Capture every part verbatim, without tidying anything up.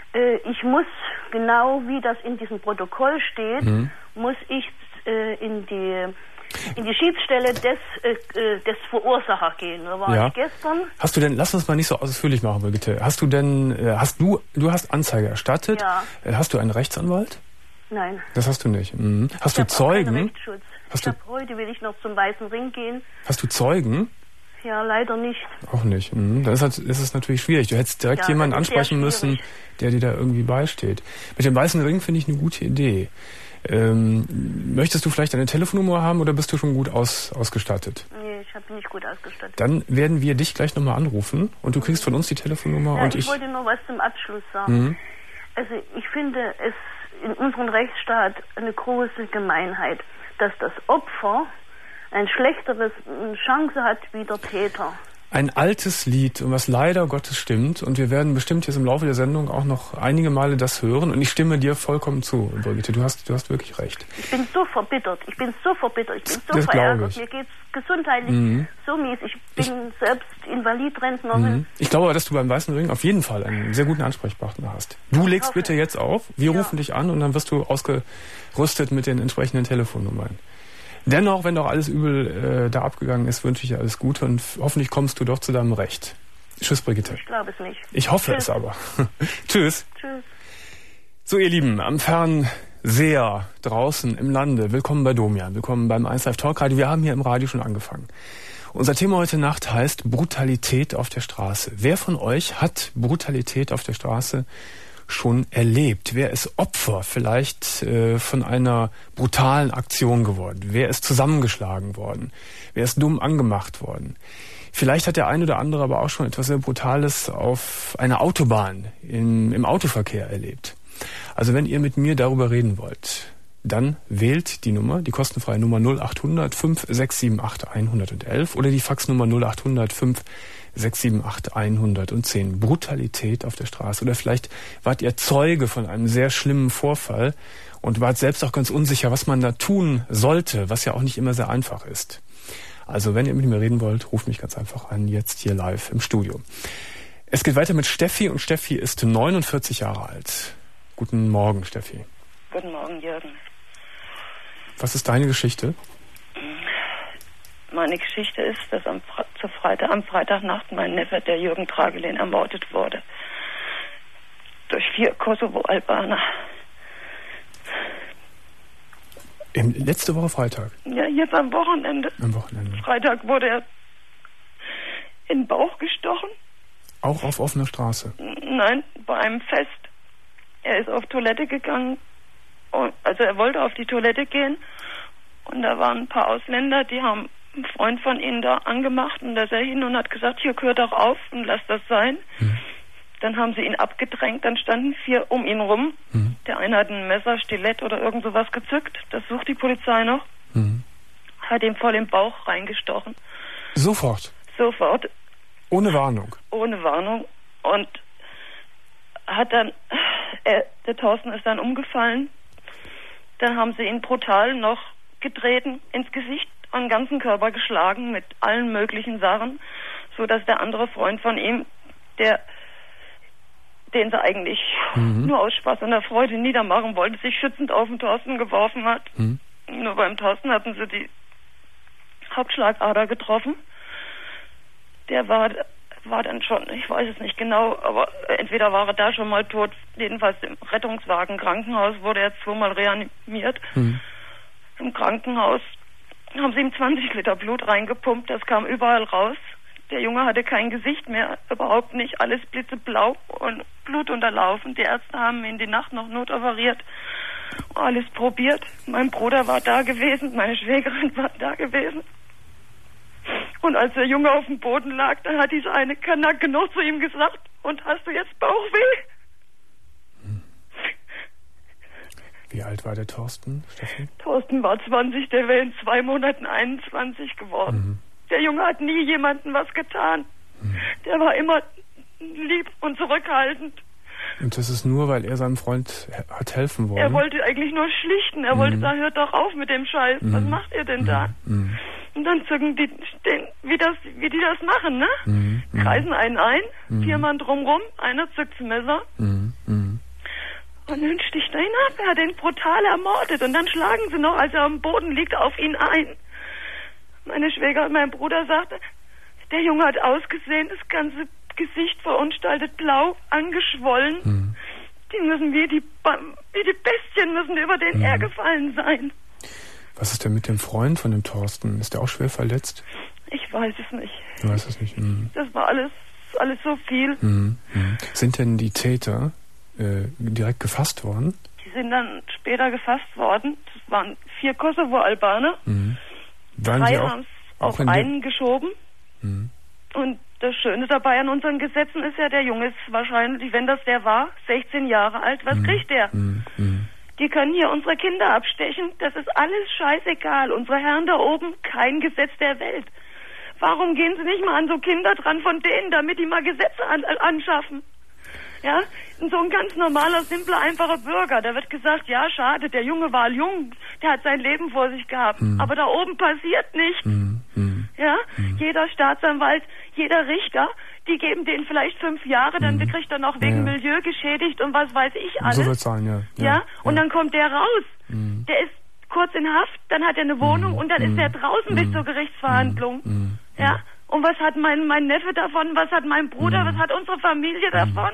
Äh, ich muss, genau wie das in diesem Protokoll steht, mhm. muss ich äh, in die in die Schiedsstelle des, äh, des Verursachers gehen. Da war ja. ich gestern. Hast du denn, lass uns mal nicht so ausführlich machen, Brigitte. Hast du denn, hast du, du hast Anzeige erstattet? Ja. Hast du einen Rechtsanwalt? Nein. Das hast du nicht. Mhm. Hast ich du Zeugen? Rechtsschutz. Hast ich du, hab, heute will ich noch zum Weißen Ring gehen. Hast du Zeugen? Ja, leider nicht. Auch nicht. Mhm. Dann ist, halt, ist es natürlich schwierig. Du hättest direkt ja, jemanden ansprechen müssen, der dir da irgendwie beisteht. Mit dem Weißen Ring finde ich eine gute Idee. Ähm, möchtest du vielleicht eine Telefonnummer haben oder bist du schon gut aus, ausgestattet? Nee, ich bin nicht gut ausgestattet. Dann werden wir dich gleich nochmal anrufen und du kriegst von uns die Telefonnummer. Ja, und ich, ich wollte noch was zum Abschluss sagen. Mhm. Also ich finde es in unserem Rechtsstaat eine große Gemeinheit, dass das Opfer ein schlechteres Chance hat wie der Täter. Ein altes Lied, was leider Gottes stimmt, und wir werden bestimmt jetzt im Laufe der Sendung auch noch einige Male das hören, und ich stimme dir vollkommen zu, Brigitte, du hast, du hast wirklich recht. Ich bin so verbittert, ich bin so verbittert, ich bin so das verärgert, mir geht's gesundheitlich mhm. so mies, ich bin ich, selbst Invalidrentnerin. Mhm. Ich glaube, dass du beim Weißen Ring auf jeden Fall einen sehr guten Ansprechpartner hast. Du ich legst hoffe. bitte jetzt auf, wir ja. rufen dich an und dann wirst du ausgerüstet mit den entsprechenden Telefonnummern. Dennoch, wenn doch alles übel äh, da abgegangen ist, wünsche ich dir alles Gute und hoffentlich kommst du doch zu deinem Recht. Tschüss, Brigitte. Ich glaube es nicht. Ich hoffe Tschüss. es aber. Tschüss. Tschüss. So, ihr Lieben, am Fernseher draußen im Lande, willkommen bei Domian, willkommen beim eins Live Talk Radio. Wir haben hier im Radio schon angefangen. Unser Thema heute Nacht heißt Brutalität auf der Straße. Wer von euch hat Brutalität auf der Straße schon erlebt? Wer ist Opfer vielleicht äh, von einer brutalen Aktion geworden? Wer ist zusammengeschlagen worden? Wer ist dumm angemacht worden? Vielleicht hat der ein oder andere aber auch schon etwas sehr Brutales auf einer Autobahn im, im Autoverkehr erlebt. Also wenn ihr mit mir darüber reden wollt, dann wählt die Nummer, die kostenfreie Nummer null acht hundert fünf sechs sieben acht hundertelf oder die Faxnummer null acht hundert fünf sechs sieben acht hundertzehn. Brutalität auf der Straße. Oder vielleicht wart ihr Zeuge von einem sehr schlimmen Vorfall und wart selbst auch ganz unsicher, was man da tun sollte, was ja auch nicht immer sehr einfach ist. Also wenn ihr mit mir reden wollt, ruft mich ganz einfach an, jetzt hier live im Studio. Es geht weiter mit Steffi und Steffi ist neunundvierzig Jahre alt. Guten Morgen, Steffi. Guten Morgen, Jürgen. Was ist deine Geschichte? Meine Geschichte ist, dass am, Fre- zu Freitag, am Freitagnacht mein Neffe, der Jürgen Tragelin, ermordet wurde. Durch vier Kosovo-Albaner. Im, letzte Woche Freitag? Ja, jetzt am Wochenende. Am Wochenende. Freitag wurde er in den Bauch gestochen. Auch auf offener Straße? Nein, bei einem Fest. Er ist auf Toilette gegangen. Und, also er wollte auf die Toilette gehen. Und da waren ein paar Ausländer, die haben einen Freund von ihnen da angemacht. Und da ist er hin und hat gesagt, hier, hört doch auf und lasst das sein. Hm. Dann haben sie ihn abgedrängt, dann standen vier um ihn rum. Mhm. Der eine hat ein Messer, Stilett oder irgend sowas gezückt. Das sucht die Polizei noch. Mhm. Hat ihm voll im Bauch reingestochen. Sofort? Sofort. Ohne Warnung? Ohne Warnung. Und hat dann, er, der Thorsten ist dann umgefallen. Dann haben sie ihn brutal noch getreten, ins Gesicht, an den ganzen Körper geschlagen mit allen möglichen Sachen, so dass der andere Freund von ihm, der den sie eigentlich mhm. nur aus Spaß und der Freude niedermachen wollte, sich schützend auf den Thorsten geworfen hat. Mhm. Nur beim Thorsten hatten sie die Hauptschlagader getroffen. Der war, war dann schon, ich weiß es nicht genau, aber entweder war er da schon mal tot, jedenfalls im Rettungswagen, Krankenhaus, wurde er zweimal reanimiert. Mhm. Im Krankenhaus haben sie ihm zwanzig Liter Blut reingepumpt, das kam überall raus. Der Junge hatte kein Gesicht mehr, überhaupt nicht, alles blitzeblau und blutunterlaufen. Die Ärzte haben ihn die Nacht noch notoperiert, alles probiert. Mein Bruder war da gewesen, meine Schwägerin war da gewesen. Und als der Junge auf dem Boden lag, dann hat diese eine Kanacke noch zu ihm gesagt, und hast du jetzt Bauchweh? Hm. Wie alt war der Thorsten, Steffi? Thorsten war zwanzig, der wäre in zwei Monaten einundzwanzig geworden. Mhm. Der Junge hat nie jemandem was getan. Hm. Der war immer lieb und zurückhaltend. Und das ist nur, weil er seinem Freund hat helfen wollen? Er wollte eigentlich nur schlichten. Er hm. wollte sagen, hört doch auf mit dem Scheiß. Hm. Was macht ihr denn da? Hm. Und dann zücken die, den, wie, das, wie die das machen, ne? Hm. Kreisen einen ein, hm. vier Mann drumrum, einer zückt das Messer. Hm. Hm. Und dann sticht er ihn ab. Er hat ihn brutal ermordet. Und dann schlagen sie noch, als er am Boden liegt, auf ihn ein. Meine Schwägerin, mein Bruder sagte, der Junge hat ausgesehen, das ganze Gesicht verunstaltet, blau, angeschwollen. Mhm. Die müssen wie die, wie die Bestien müssen über den mhm. hergefallen sein. Was ist denn mit dem Freund von dem Thorsten? Ist der auch schwer verletzt? Ich weiß es nicht. Du weißt es nicht. Mhm. Das war alles, alles so viel. Mhm. Mhm. Sind denn die Täter äh, direkt gefasst worden? Die sind dann später gefasst worden. Das waren vier Kosovo-Albaner. Mhm. Waren Drei die auch, haben es auch auf einen geschoben. Mhm. Und das Schöne dabei an unseren Gesetzen ist ja, der Junge ist wahrscheinlich, wenn das der war, sechzehn Jahre alt. Was mhm. kriegt der? Mhm. Mhm. Die können hier unsere Kinder abstechen. Das ist alles scheißegal. Unsere Herren da oben, kein Gesetz der Welt. Warum gehen sie nicht mal an so Kinder dran von denen, damit die mal Gesetze an, äh, anschaffen? Ja, so ein ganz normaler, simpler, einfacher Bürger. Da wird gesagt, ja, schade, der Junge war jung, der hat sein Leben vor sich gehabt. Mhm. Aber da oben passiert nichts. Mhm. Ja, mhm. Jeder Staatsanwalt, jeder Richter, die geben denen vielleicht fünf Jahre, dann mhm. kriegt er noch wegen ja. Milieu geschädigt und was weiß ich alles. So wird's sein, ja. Ja, ja? Und ja. dann kommt der raus. Mhm. Der ist kurz in Haft, dann hat er eine Wohnung mhm. und dann mhm. ist er draußen mhm. bis zur Gerichtsverhandlung. Mhm. Ja, und was hat mein, mein Neffe davon, was hat mein Bruder, mhm. was hat unsere Familie mhm. davon?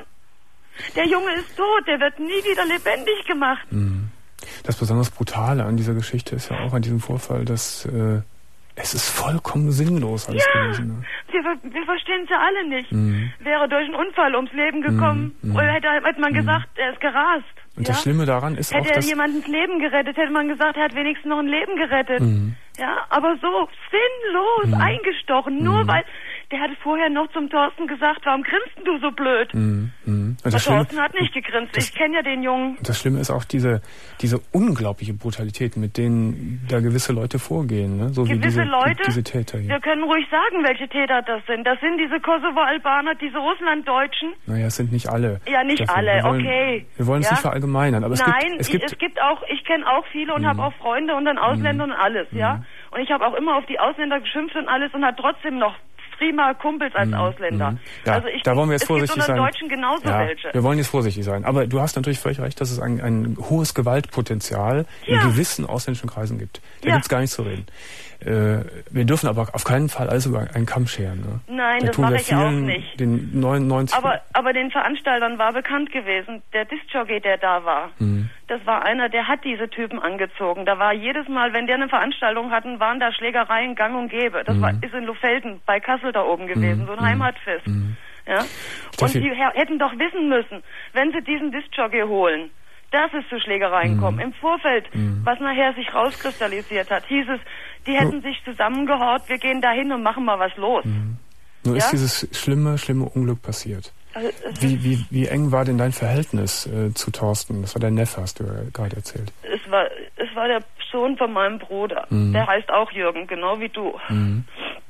Der Junge ist tot, der wird nie wieder lebendig gemacht. Mhm. Das besonders Brutale an dieser Geschichte ist ja auch an diesem Vorfall, dass äh, es ist vollkommen sinnlos alles ja, gewesen. Ne? Wir, wir verstehen es ja alle nicht. Mhm. Wäre durch einen Unfall ums Leben gekommen, mhm. oder hätte, hätte man gesagt, mhm. er ist gerast. Und ja? das Schlimme daran ist hätte auch, er dass... jemandens Leben gerettet, hätte man gesagt, er hat wenigstens noch ein Leben gerettet. Mhm. Ja, aber so sinnlos mhm. eingestochen, nur mhm. weil... Der hatte vorher noch zum Thorsten gesagt, warum grinst du so blöd? Mhm. Mhm. Der Thorsten hat nicht gegrinst, das, ich kenne ja den Jungen. Das Schlimme ist auch diese, diese unglaubliche Brutalität, mit denen da gewisse Leute vorgehen. Ne? So gewisse wie diese, Leute? Die, diese Täter hier. Wir können ruhig sagen, welche Täter das sind. Das sind diese Kosovo-Albaner, diese Russlanddeutschen. Naja, es sind nicht alle. Ja, nicht Dafür. alle, wir wollen, okay. Wir wollen es ja? nicht verallgemeinern. Aber es Nein, gibt, es gibt, es gibt auch, ich kenne auch viele und mhm. habe auch Freunde und dann Ausländer mhm. und alles, mhm. ja. Und ich habe auch immer auf die Ausländer geschimpft und alles und hat trotzdem noch prima Kumpels als mhm. Ausländer. Mhm. Ja, also ich, da wollen wir jetzt es vorsichtig gibt unter sein. Deutschen genauso ja, welche. Wir wollen jetzt vorsichtig sein. Aber du hast natürlich völlig recht, dass es ein, ein hohes Gewaltpotenzial ja. in gewissen ausländischen Kreisen gibt. Da ja. gibt's gar nichts zu reden. Äh, wir dürfen aber auf keinen Fall alles über einen Kamm scheren. Ne? Nein, da das mache ich auch vielen, nicht. Den neunundneunzig aber, aber den Veranstaltern war bekannt gewesen, der Discjockey, der da war, mhm. das war einer, der hat diese Typen angezogen. Da war jedes Mal, wenn der eine Veranstaltung hatten, waren da Schlägereien gang und gäbe. Das mhm. war, ist in Lufelden bei Kassel da oben gewesen, mhm. so ein Heimatfest. Mhm. Ja? Und die hätten doch wissen müssen, wenn sie diesen Discjockey holen, dass es zu Schlägereien mhm. kommt. Im Vorfeld, mhm. was nachher sich rauskristallisiert hat, hieß es, die hätten sich zusammengehort, wir gehen da hin und machen mal was los. Mhm. Nur ja? ist dieses schlimme, schlimme Unglück passiert. Also, wie, wie, wie eng war denn dein Verhältnis äh, zu Thorsten? Das war dein Neffe, hast du ja gerade erzählt. Es war, es war der Sohn von meinem Bruder. Mhm. Der heißt auch Jürgen, genau wie du. Mhm.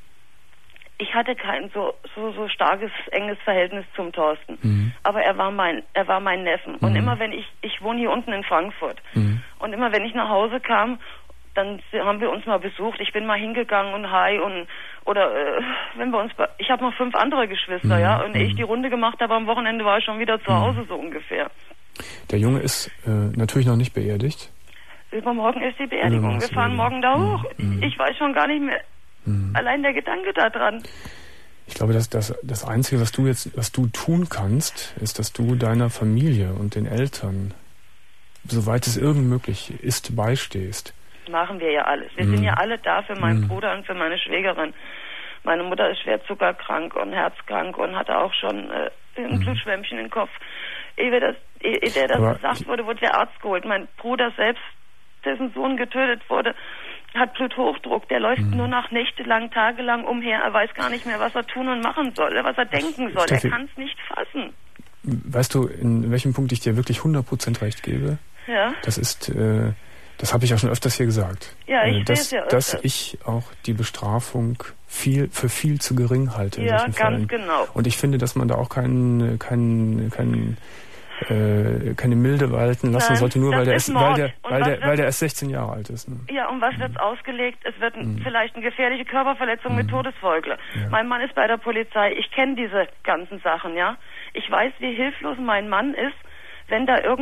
Ich hatte kein so, so, so starkes, enges Verhältnis zum Thorsten. Mhm. Aber er war mein, er war mein Neffen. Und mhm. immer wenn ich, ich wohne hier unten in Frankfurt. Mhm. Und immer wenn ich nach Hause kam, dann haben wir uns mal besucht. Ich bin mal hingegangen und hi und, oder, äh, wenn wir uns, ich habe noch fünf andere Geschwister, mhm. ja. Und mhm. ich die Runde gemacht habe, am Wochenende war ich schon wieder zu Hause, so ungefähr. Der Junge ist äh, natürlich noch nicht beerdigt. Übermorgen ist die Beerdigung. Wir fahren morgen da hoch. Mhm. Ich weiß schon gar nicht mehr. Mhm. Allein der Gedanke daran. Ich glaube, dass das, das Einzige, was du jetzt, was du tun kannst, ist, dass du deiner Familie und den Eltern, soweit es irgend möglich ist, beistehst. Machen wir ja alles. Wir mhm. sind ja alle da für meinen mhm. Bruder und für meine Schwägerin. Meine Mutter ist schwer zuckerkrank und herzkrank und hatte auch schon äh, ein mhm. Blutschwämmchen im Kopf. Ehe das, ehe der das Aber gesagt wurde, wurde der Arzt geholt. Mein Bruder selbst, dessen Sohn getötet wurde, hat Bluthochdruck. Der läuft mhm. nur noch nächtelang, tagelang umher. Er weiß gar nicht mehr, was er tun und machen soll, was er denken soll. Steffi, er kann es nicht fassen. Weißt du, in welchem Punkt ich dir wirklich hundert Prozent recht gebe? Ja. Das ist, äh, das habe ich ja schon öfters hier gesagt. Ja, ich äh, dass, ja öfters. Dass ich auch die Bestrafung viel für viel zu gering halte. Ja, in ganz Fällen. genau. Und ich finde, dass man da auch keinen, keinen, keinen Äh, keine Milde walten lassen Nein, sollte, nur weil der, ist, weil, der, weil, der, wird, weil der erst sechzehn Jahre alt ist. Ne? Ja, und was mhm. wird ausgelegt? Es wird mhm. vielleicht eine gefährliche Körperverletzung mhm. mit Todesfolge. Ja. Mein Mann ist bei der Polizei. Ich kenne diese ganzen Sachen, ja. Ich weiß, wie hilflos mein Mann ist, wenn da irgend,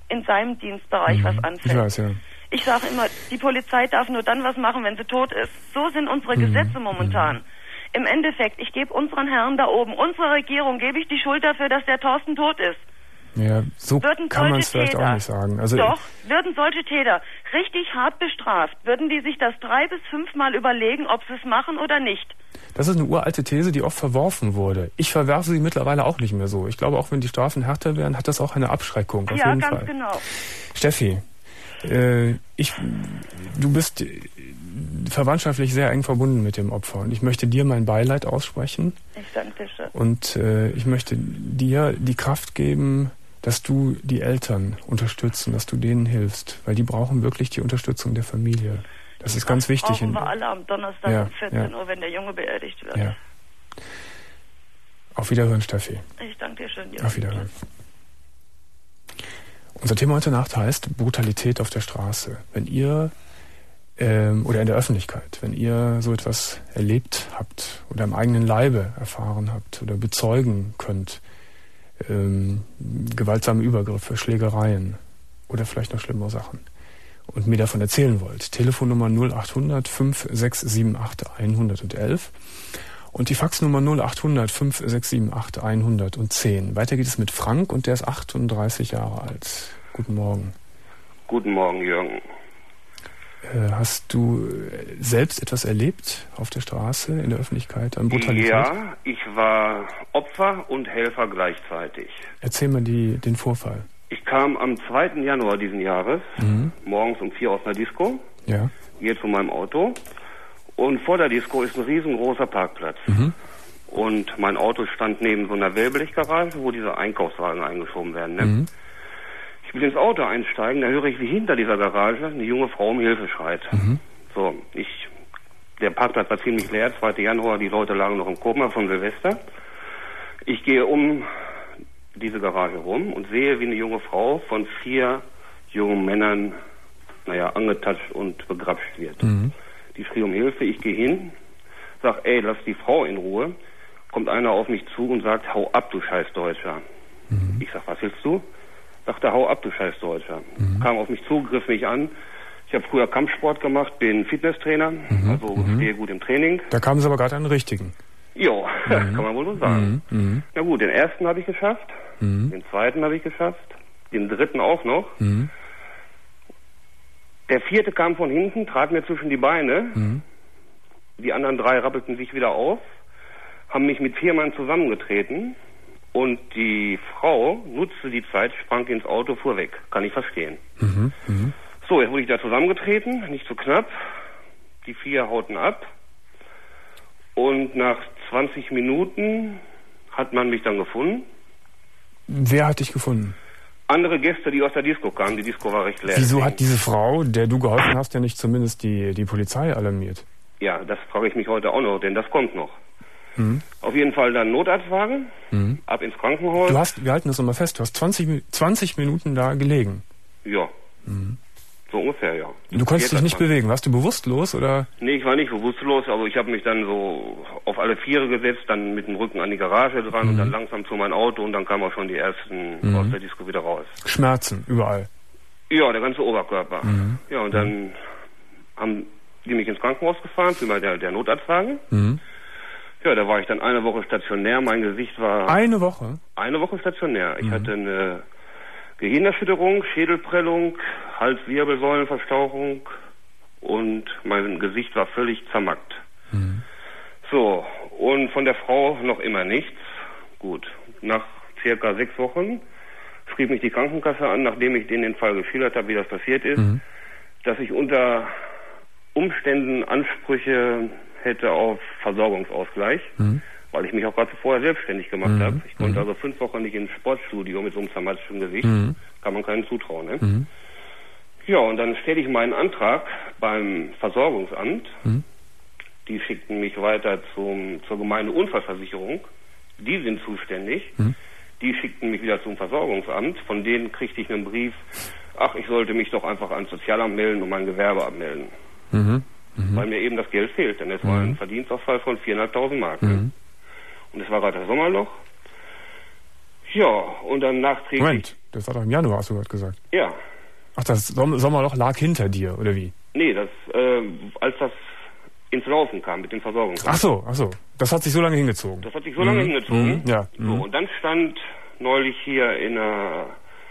in seinem Dienstbereich mhm. was anfällt. Ich weiß, ja. Ich sage immer, die Polizei darf nur dann was machen, wenn sie tot ist. So sind unsere mhm. Gesetze momentan. Mhm. Im Endeffekt, ich gebe unseren Herren da oben, unserer Regierung, gebe ich die Schuld dafür, dass der Thorsten tot ist. Ja, so würden kann man es vielleicht Täter, auch nicht sagen. Also doch, würden solche Täter richtig hart bestraft, würden die sich das drei bis fünfmal überlegen, ob sie es machen oder nicht. Das ist eine uralte These, die oft verworfen wurde. Ich verwerfe sie mittlerweile auch nicht mehr so. Ich glaube, auch wenn die Strafen härter werden, hat das auch eine Abschreckung. Auf ja, jeden ganz Fall. genau. Steffi, äh, ich, du bist verwandtschaftlich sehr eng verbunden mit dem Opfer und ich möchte dir mein Beileid aussprechen. Ich danke dir schön. Und äh, ich möchte dir die Kraft geben, dass du die Eltern unterstützen, dass du denen hilfst, weil die brauchen wirklich die Unterstützung der Familie. Das ist ganz wichtig. Brauchen wir alle am Donnerstag ja, um vierzehn ja. Uhr, wenn der Junge beerdigt wird. Ja. Auf Wiederhören, Steffi. Ich danke dir schön. Ja. Auf Wiederhören. Unser Thema heute Nacht heißt Brutalität auf der Straße. Wenn ihr ähm, oder in der Öffentlichkeit, wenn ihr so etwas erlebt habt oder im eigenen Leibe erfahren habt oder bezeugen könnt, ähm, gewaltsame Übergriffe, Schlägereien oder vielleicht noch schlimmere Sachen und mir davon erzählen wollt, Telefonnummer null acht hundert fünf sechs sieben acht hundertelf und die Faxnummer null acht hundert fünf sechs sieben acht hundertzehn. Weiter geht es mit Frank und der ist achtunddreißig Jahre alt. Guten Morgen. Guten Morgen, Jürgen. Äh, hast du selbst etwas erlebt auf der Straße, in der Öffentlichkeit, an Brutalität? Ja, ich war Opfer und Helfer gleichzeitig. Erzähl mal die, den Vorfall. Ich kam am zweiten Januar diesen Jahres, mhm. morgens um vier aus einer Disco, ja. gehe zu meinem Auto und vor der Disco ist ein riesengroßer Parkplatz. Mhm. Und mein Auto stand neben so einer Wellblechgarage, wo diese Einkaufswagen eingeschoben werden. Ne? Mhm. Ich will ins Auto einsteigen, da höre ich, wie hinter dieser Garage eine junge Frau um Hilfe schreit. Mhm. So, ich, der Parkplatz war ziemlich leer, zweiten Januar, die Leute lagen noch im Koma von Silvester. Ich gehe um diese Garage rum und sehe, wie eine junge Frau von vier jungen Männern, naja, angetatscht und begrapscht wird. Mhm. Die schrie um Hilfe, ich gehe hin, sag, ey, lass die Frau in Ruhe. Kommt einer auf mich zu und sagt, hau ab, du Scheißdeutscher. Mhm. Ich sag, was willst du? Sagt er, hau ab, du Scheißdeutscher. Mhm. Kam auf mich zu, griff mich an. Ich habe früher Kampfsport gemacht, bin Fitnesstrainer, mhm. also mhm. stehe gut im Training. Da kamen Sie aber gerade an den richtigen. Jo, mhm. kann man wohl so sagen. Mhm. Na gut, den ersten habe ich geschafft, mhm. den zweiten habe ich geschafft, den dritten auch noch. Mhm. Der vierte kam von hinten, trat mir zwischen die Beine. Mhm. Die anderen drei rappelten sich wieder auf, haben mich mit vier Mann zusammengetreten. Und die Frau nutzte die Zeit, sprang ins Auto, fuhr weg. Kann ich verstehen. Mhm, mh. So, jetzt wurde ich da zusammengetreten, nicht so knapp. Die vier hauten ab. Und nach zwanzig Minuten hat man mich dann gefunden. Wer hat dich gefunden? Andere Gäste, die aus der Disco kamen. Die Disco war recht leer. Wieso hat diese Frau, der du geholfen hast, ja nicht zumindest die, die Polizei alarmiert? Ja, das frage ich mich heute auch noch, denn das kommt noch. Mhm. Auf jeden Fall dann Notarztwagen, mhm. ab ins Krankenhaus. Du hast, wir halten das nochmal fest, du hast zwanzig, zwanzig Minuten da gelegen. Ja, mhm. so ungefähr, ja. Du konntest dich nicht bewegen, warst du bewusstlos oder? Nee, ich war nicht bewusstlos, aber ich habe mich dann so auf alle Viere gesetzt, dann mit dem Rücken an die Garage dran mhm. und dann langsam zu meinem Auto und dann kamen auch schon die ersten mhm. aus der Disco wieder raus. Schmerzen, überall? Ja, der ganze Oberkörper. Mhm. Ja, und dann mhm. haben die mich ins Krankenhaus gefahren, vielmehr der, der Notarztwagen. Mhm. Ja, da war ich dann eine Woche stationär. Mein Gesicht war... Eine Woche? Eine Woche stationär. Ich mhm. hatte eine Gehirnerschütterung, Schädelprellung, Hals-Wirbelsäulenverstauchung und mein Gesicht war völlig zermackt. Mhm. So, und von der Frau noch immer nichts. Gut, nach circa sechs Wochen schrieb mich die Krankenkasse an, nachdem ich denen den Fall geschildert habe, wie das passiert ist, mhm. dass ich unter Umständen Ansprüche hätte auf Versorgungsausgleich, mhm. weil ich mich auch gerade vorher selbstständig gemacht mhm. habe. Ich konnte mhm. also fünf Wochen nicht ins Sportstudio mit so einem zermatschten Gesicht. Mhm. Kann man keinen zutrauen, ne? Mhm. Ja, und dann stelle ich meinen Antrag beim Versorgungsamt. Mhm. Die schickten mich weiter zum, zur Gemeindeunfallversicherung. Die sind zuständig. Mhm. Die schickten mich wieder zum Versorgungsamt. Von denen kriegte ich einen Brief, ach, ich sollte mich doch einfach ans Sozialamt melden und mein Gewerbe abmelden. Mhm. Mhm. Weil mir eben das Geld fehlt, denn es mhm. war ein Verdienstausfall von vierhunderttausend Mark. Mhm. Und es war gerade das Sommerloch. Ja, und dann nachträglich... Moment, das war doch im Januar, hast du gerade gesagt. Ja. Ach, das Sommerloch lag hinter dir, oder wie? Nee, das, äh, als das ins Laufen kam mit den Versorgungen. Ach so, ach so. Das hat sich so lange hingezogen. Das hat sich so lange mhm. hingezogen. Mhm. Ja. So, Mhm. und dann stand neulich hier in einer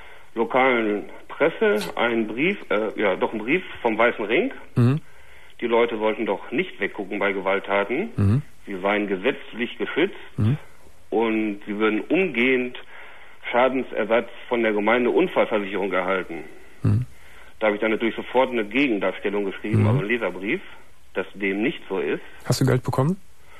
lokalen Presse ein Brief, äh, ja, doch ein Brief vom Weißen Ring. Mhm. Die Leute sollten doch nicht weggucken bei Gewalttaten. Mhm. Sie seien gesetzlich geschützt Mhm. und sie würden umgehend Schadensersatz von der Gemeindeunfallversicherung erhalten. Mhm. Da habe ich dann natürlich sofort eine Gegendarstellung geschrieben, Mhm. also einen Leserbrief, dass dem nicht so ist. Hast du Geld bekommen?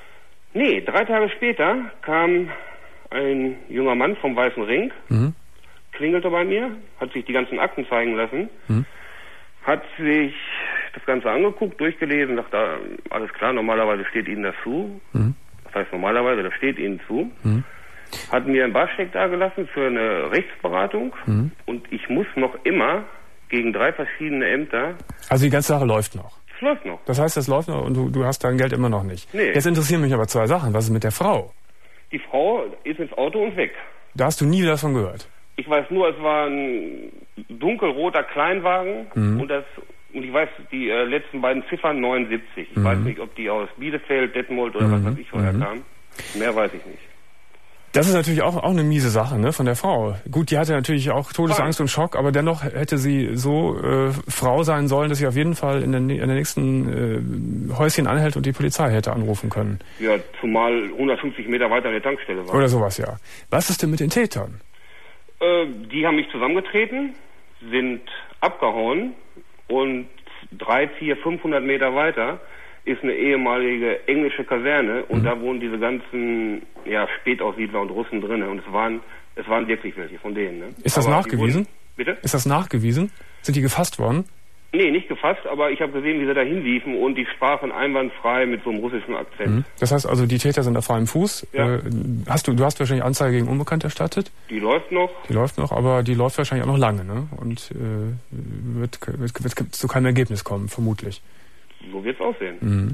Nee, drei Tage später kam ein junger Mann vom Weißen Ring, Mhm. klingelte bei mir, hat sich die ganzen Akten zeigen lassen, Mhm. hat sich das Ganze angeguckt, durchgelesen, dachte, alles klar, normalerweise steht Ihnen das zu. Mhm. Das heißt normalerweise, das steht Ihnen zu. Mhm. Hat mir einen Barscheck dagelassen für eine Rechtsberatung Mhm. und ich muss noch immer gegen drei verschiedene Ämter... Also die ganze Sache läuft noch. Es läuft noch. Das heißt, es läuft noch und du, du hast dein Geld immer noch nicht. Nee. Jetzt interessieren mich aber zwei Sachen. Was ist mit der Frau? Die Frau ist ins Auto und weg. Da hast du nie wieder von gehört. Ich weiß nur, es war ein dunkelroter Kleinwagen Mhm. und das und ich weiß die äh, letzten beiden Ziffern neunundsiebzig. Ich Mhm. weiß nicht, ob die aus Bielefeld, Detmold oder Mhm. was weiß ich woher Mhm. kamen. Mehr weiß ich nicht. Das ist natürlich auch, auch eine miese Sache, ne, von der Frau. Gut, die hatte natürlich auch Todesangst und Schock, aber dennoch hätte sie so äh, Frau sein sollen, dass sie auf jeden Fall in der, in der nächsten äh, Häuschen anhält und die Polizei hätte anrufen können. Ja, zumal hundertfünfzig Meter weiter an der Tankstelle war. Oder sowas, ja. Was ist denn mit den Tätern? Äh, die haben mich zusammengetreten, sind abgehauen und drei, vier, fünfhundert Meter weiter ist eine ehemalige englische Kaserne und mhm. da wohnen diese ganzen ja, Spätaussiedler und Russen drin und es waren es waren wirklich welche von denen. Ne? Ist das aber nachgewiesen? Wurden, bitte? Ist das nachgewiesen? Sind die gefasst worden? Nee, nicht gefasst, aber ich habe gesehen, wie sie da hinliefen und die sprachen einwandfrei mit so einem russischen Akzent. Mhm. Das heißt also, die Täter sind auf freiem Fuß. Ja. Äh, hast du, du hast wahrscheinlich Anzeige gegen Unbekannt erstattet? Die läuft noch. Die läuft noch, aber die läuft wahrscheinlich auch noch lange, ne? Und äh, wird, wird, wird zu keinem Ergebnis kommen, vermutlich. So wird's aussehen. Mhm.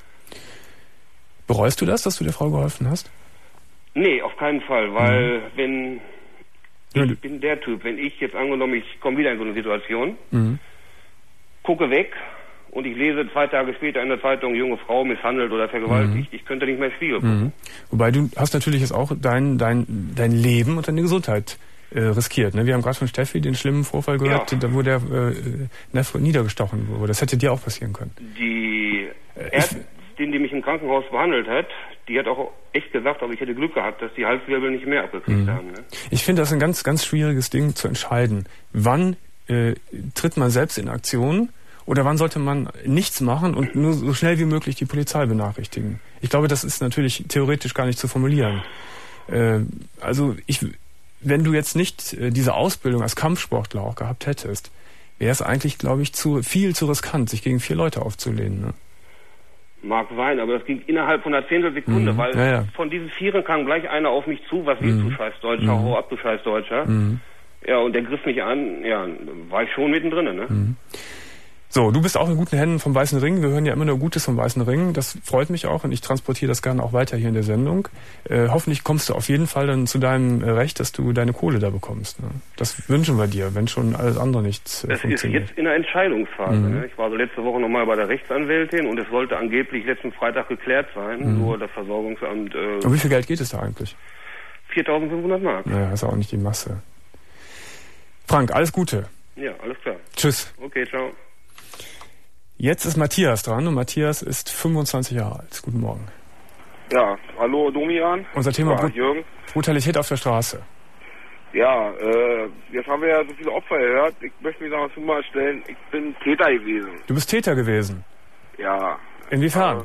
Bereust du das, dass du der Frau geholfen hast? Nee, auf keinen Fall, weil mhm. wenn ja, ich bin der Typ, wenn ich jetzt angenommen, ich komme wieder in so eine Situation, mhm. gucke weg und ich lese zwei Tage später in der Zeitung, junge Frau misshandelt oder vergewaltigt, mhm. ich könnte nicht mehr ins Spiegel gucken. Mhm. Wobei du hast natürlich jetzt auch dein, dein, dein Leben und deine Gesundheit äh, riskiert. Ne? Wir haben gerade von Steffi den schlimmen Vorfall gehört, ja. da wo der äh, Neffe niedergestochen wurde. Das hätte dir auch passieren können. Die Ärztin, die mich im Krankenhaus behandelt hat, die hat auch echt gesagt, aber ich hätte Glück gehabt, dass die Halswirbel nicht mehr abgekriegt mhm. haben. Ne? Ich finde das ein ganz, ganz schwieriges Ding zu entscheiden. Wann äh, tritt man selbst in Aktion oder wann sollte man nichts machen und nur so schnell wie möglich die Polizei benachrichtigen? Ich glaube, das ist natürlich theoretisch gar nicht zu formulieren. Äh, also ich, wenn du jetzt nicht äh, diese Ausbildung als Kampfsportler auch gehabt hättest, wäre es eigentlich, glaube ich, zu viel zu riskant, sich gegen vier Leute aufzulehnen. Ne? Mag sein, aber das ging innerhalb von einer Zehntelsekunde, mhm. weil ja, ja. von diesen Vieren kam gleich einer auf mich zu, was willst mhm. du, scheiß Deutscher, mhm. hau ab, du scheiß Deutscher. Mhm. Ja, und der griff mich an, ja, war ich schon mittendrin, ne? Mhm. So, du bist auch in guten Händen vom Weißen Ring. Wir hören ja immer nur Gutes vom Weißen Ring. Das freut mich auch und ich transportiere das gerne auch weiter hier in der Sendung. Äh, hoffentlich kommst du auf jeden Fall dann zu deinem äh, Recht, dass du deine Kohle da bekommst. Ne? Das wünschen wir dir, wenn schon alles andere nichts äh, das funktioniert. Das ist jetzt in der Entscheidungsphase. Mhm. Ne? Ich war also letzte Woche nochmal bei der Rechtsanwältin und es sollte angeblich letzten Freitag geklärt sein. Mhm. Nur das Versorgungsamt... Äh, und wie viel Geld geht es da eigentlich? viertausendfünfhundert Mark. Naja, ist auch nicht die Masse. Frank, alles Gute. Ja, alles klar. Tschüss. Okay, ciao. Jetzt ist Matthias dran und Matthias ist fünfundzwanzig Jahre alt. Guten Morgen. Ja, hallo Domian. Unser Thema ja, Brut Jürgen. Brutalität auf der Straße. Ja, äh, jetzt haben wir ja so viele Opfer gehört. Ich möchte mich noch mal stellen, ich bin Täter gewesen. Du bist Täter gewesen? Ja. Inwiefern?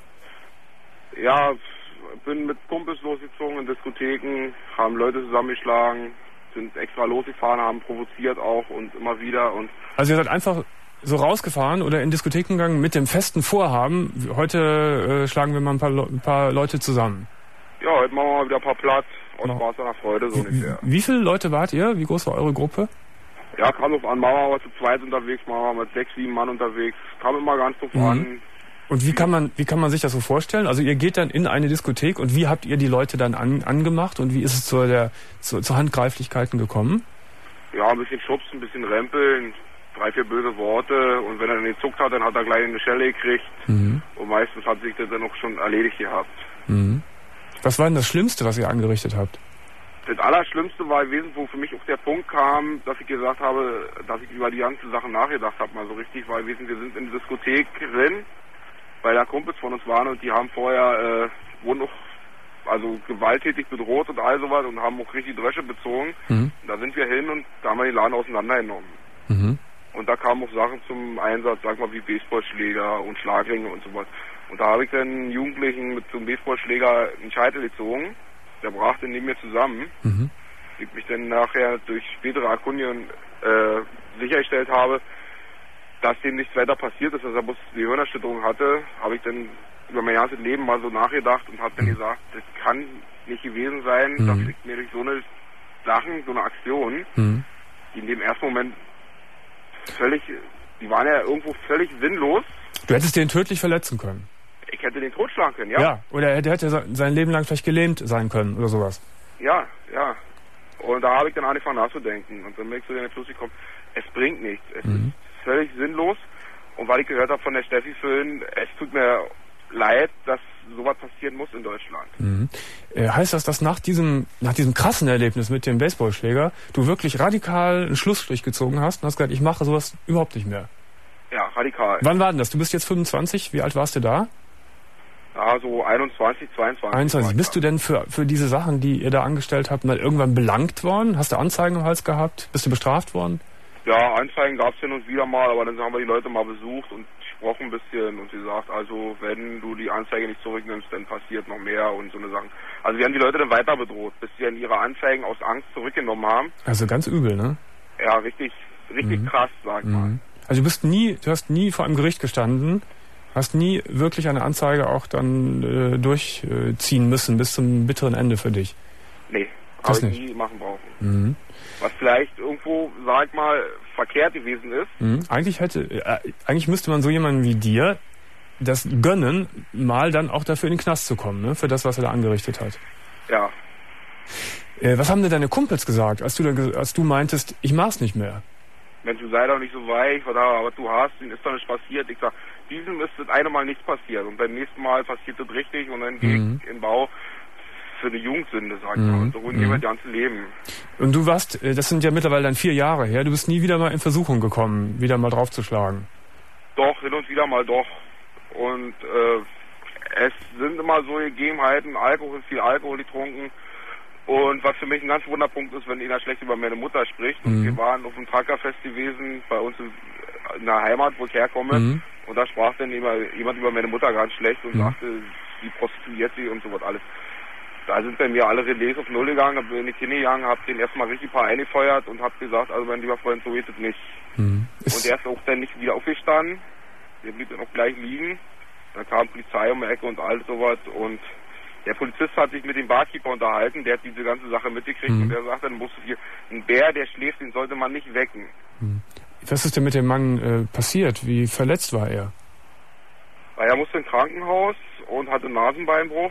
Äh, ja, bin mit Kumpels losgezogen in Diskotheken, haben Leute zusammengeschlagen, sind extra losgefahren, haben provoziert auch und immer wieder und... Also ihr seid einfach so rausgefahren oder in Diskotheken gegangen mit dem festen Vorhaben, heute äh, schlagen wir mal ein paar, Le- ein paar Leute zusammen. Ja, heute machen wir mal wieder ein paar Platz, aus no. Spaß an der Freude, so ungefähr. Wie, wie viele Leute wart ihr? Wie groß war eure Gruppe? Ja, kam drauf an, Mama war zu zweit unterwegs, Mama war mit sechs, sieben Mann unterwegs, kam immer ganz drauf mhm. an. Und wie kann man, wie kann man sich das so vorstellen? Also ihr geht dann in eine Diskothek und wie habt ihr die Leute dann an, angemacht und wie ist es zu der, zu, zu Handgreiflichkeiten gekommen? Ja, ein bisschen schubsen, ein bisschen rempeln, drei, vier böse Worte und wenn er dann gezuckt hat, dann hat er gleich eine Schelle gekriegt mhm. und meistens hat sich das dann auch schon erledigt gehabt. Mhm. Was war denn das Schlimmste, was ihr angerichtet habt? Das Allerschlimmste war gewesen, wo für mich auch der Punkt kam, dass ich gesagt habe, dass ich über die ganzen Sachen nachgedacht habe, mal so richtig, war gewesen, wir sind in der Diskothek drin, weil da Kumpels von uns waren und die haben vorher, äh, wurden auch, also gewalttätig bedroht und all sowas und haben auch richtig Dresche bezogen. Mhm. Und da sind wir hin und da haben wir den Laden auseinandergenommen. Mhm. Und da kamen auch Sachen zum Einsatz, sag mal, wie Baseballschläger und Schlagringe und sowas. Und da habe ich dann einen Jugendlichen mit so einem Baseballschläger einen Scheitel gezogen. Der brach dann neben mir zusammen. Mhm. Ich mich dann nachher durch spätere Erkundigungen äh, sichergestellt habe, dass dem nichts weiter passiert ist, dass er bloß die Hirnerschütterung hatte, habe ich dann über mein ganzes Leben mal so nachgedacht und habe dann gesagt, das kann nicht gewesen sein, mhm. dass ich mir durch so eine Sachen, so eine Aktion, mhm. die in dem ersten Moment völlig, die waren ja irgendwo völlig sinnlos. Du hättest den tödlich verletzen können. Ich hätte den totschlagen können, ja. Ja, oder er hätte sein Leben lang vielleicht gelähmt sein können oder sowas. Ja, ja. Und da habe ich dann angefangen nachzudenken. Und dann merkst du dann Schluss gekommen, es bringt nichts. Es mhm. ist völlig sinnlos. Und weil ich gehört habe von der Steffi Föhn, es tut mir leid, dass sowas passieren muss in Deutschland. Mhm. Äh, heißt das, dass nach diesem, nach diesem krassen Erlebnis mit dem Baseballschläger du wirklich radikal einen Schlussstrich gezogen hast und hast gesagt, ich mache sowas überhaupt nicht mehr? Ja, radikal. Wann war denn das? Du bist jetzt fünfundzwanzig. Wie alt warst du da? Ja, so einundzwanzig, zweiundzwanzig. einundzwanzig. Bist du denn für, für diese Sachen, die ihr da angestellt habt, mal irgendwann belangt worden? Hast du Anzeigen im Hals gehabt? Bist du bestraft worden? Ja, Anzeigen gab es hin und wieder mal, aber dann haben wir die Leute mal besucht und gesprochen ein bisschen und sie sagt, also wenn du die Anzeige nicht zurücknimmst, dann passiert noch mehr und so eine Sachen. Also wir haben die Leute dann weiter bedroht, bis sie dann ihre Anzeigen aus Angst zurückgenommen haben. Also ganz übel, ne? Ja, richtig, richtig mhm. krass, sag ich mhm. mal. Also du bist nie, du hast nie vor einem Gericht gestanden, hast nie wirklich eine Anzeige auch dann äh, durchziehen müssen bis zum bitteren Ende für dich? Nee, habe ich nie machen brauchen. Mhm. Was vielleicht irgendwo, sag mal, verkehrt gewesen ist. Mhm. Eigentlich hätte, äh, eigentlich müsste man so jemanden wie dir das gönnen, mal dann auch dafür in den Knast zu kommen, ne? Für das, was er da angerichtet hat. Ja. Äh, was haben denn deine Kumpels gesagt, als du, da, als du meintest, ich mach's nicht mehr? Mensch, du sei doch nicht so weich, aber du hast, ihnen ist doch nicht passiert. Ich sag, diesem ist das eine Mal nichts passiert und beim nächsten Mal passiert das richtig und dann gehe mhm. ich in Bau für eine Jugendsünde, sag ich mhm. mal. Und so ruhen wir mhm. das ganze Leben. Und du warst, das sind ja mittlerweile dann vier Jahre her, du bist nie wieder mal in Versuchung gekommen, wieder mal draufzuschlagen? Doch, hin und wieder mal doch. Und äh, es sind immer so Gegebenheiten, Alkohol, viel Alkohol getrunken. Und was für mich ein ganz Wunderpunkt ist, wenn einer schlecht über meine Mutter spricht. Und mhm. wir waren auf einem Truckerfest gewesen, bei uns in der Heimat, wo ich herkomme. Mhm. Und da sprach dann jemand über meine Mutter ganz schlecht und mhm. sagte, die prostituiert sie und so was alles. Da sind bei mir alle Relais auf Null gegangen, da bin ich hingegangen, hab den erstmal richtig paar eingefeuert und hab gesagt, also mein lieber Freund, so geht es nicht. Mhm. Und der ist auch dann nicht wieder aufgestanden. Der blieb dann auch gleich liegen. Dann kam Polizei um die Ecke und alles sowas und der Polizist hat sich mit dem Barkeeper unterhalten, der hat diese ganze Sache mitgekriegt mhm. und der sagt, dann musst du hier, ein Bär, der schläft, den sollte man nicht wecken. Mhm. Was ist denn mit dem Mann äh, passiert? Wie verletzt war er? Er musste ins Krankenhaus und hatte einen Nasenbeinbruch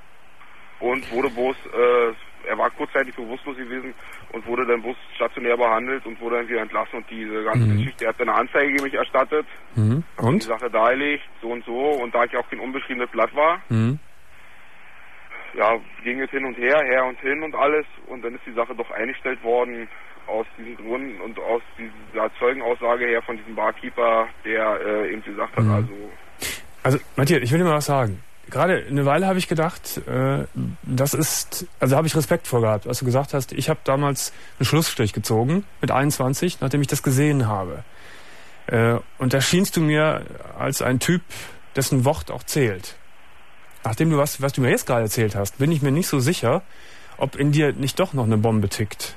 und wurde bloß, äh, er war kurzzeitig bewusstlos gewesen und wurde dann bloß stationär behandelt und wurde dann wieder entlassen und diese ganze mhm. Geschichte, er hat eine Anzeige gegen mich erstattet, mhm. und? die Sache dargelegt, so und so und da ich auch kein unbeschriebenes Blatt war, mhm. ja, ging es hin und her, her und hin und alles und dann ist die Sache doch eingestellt worden aus diesen Gründen und aus dieser Zeugenaussage her von diesem Barkeeper, der äh, eben gesagt hat, mhm. also... Also, Matthias, ich will dir mal was sagen. Gerade eine Weile habe ich gedacht, äh, das ist, also habe ich Respekt vor gehabt, als du gesagt hast, ich habe damals einen Schlussstrich gezogen mit einundzwanzig, nachdem ich das gesehen habe. Äh, und da schienst du mir als ein Typ, dessen Wort auch zählt. Nachdem du was, was du mir jetzt gerade erzählt hast, bin ich mir nicht so sicher, ob in dir nicht doch noch eine Bombe tickt.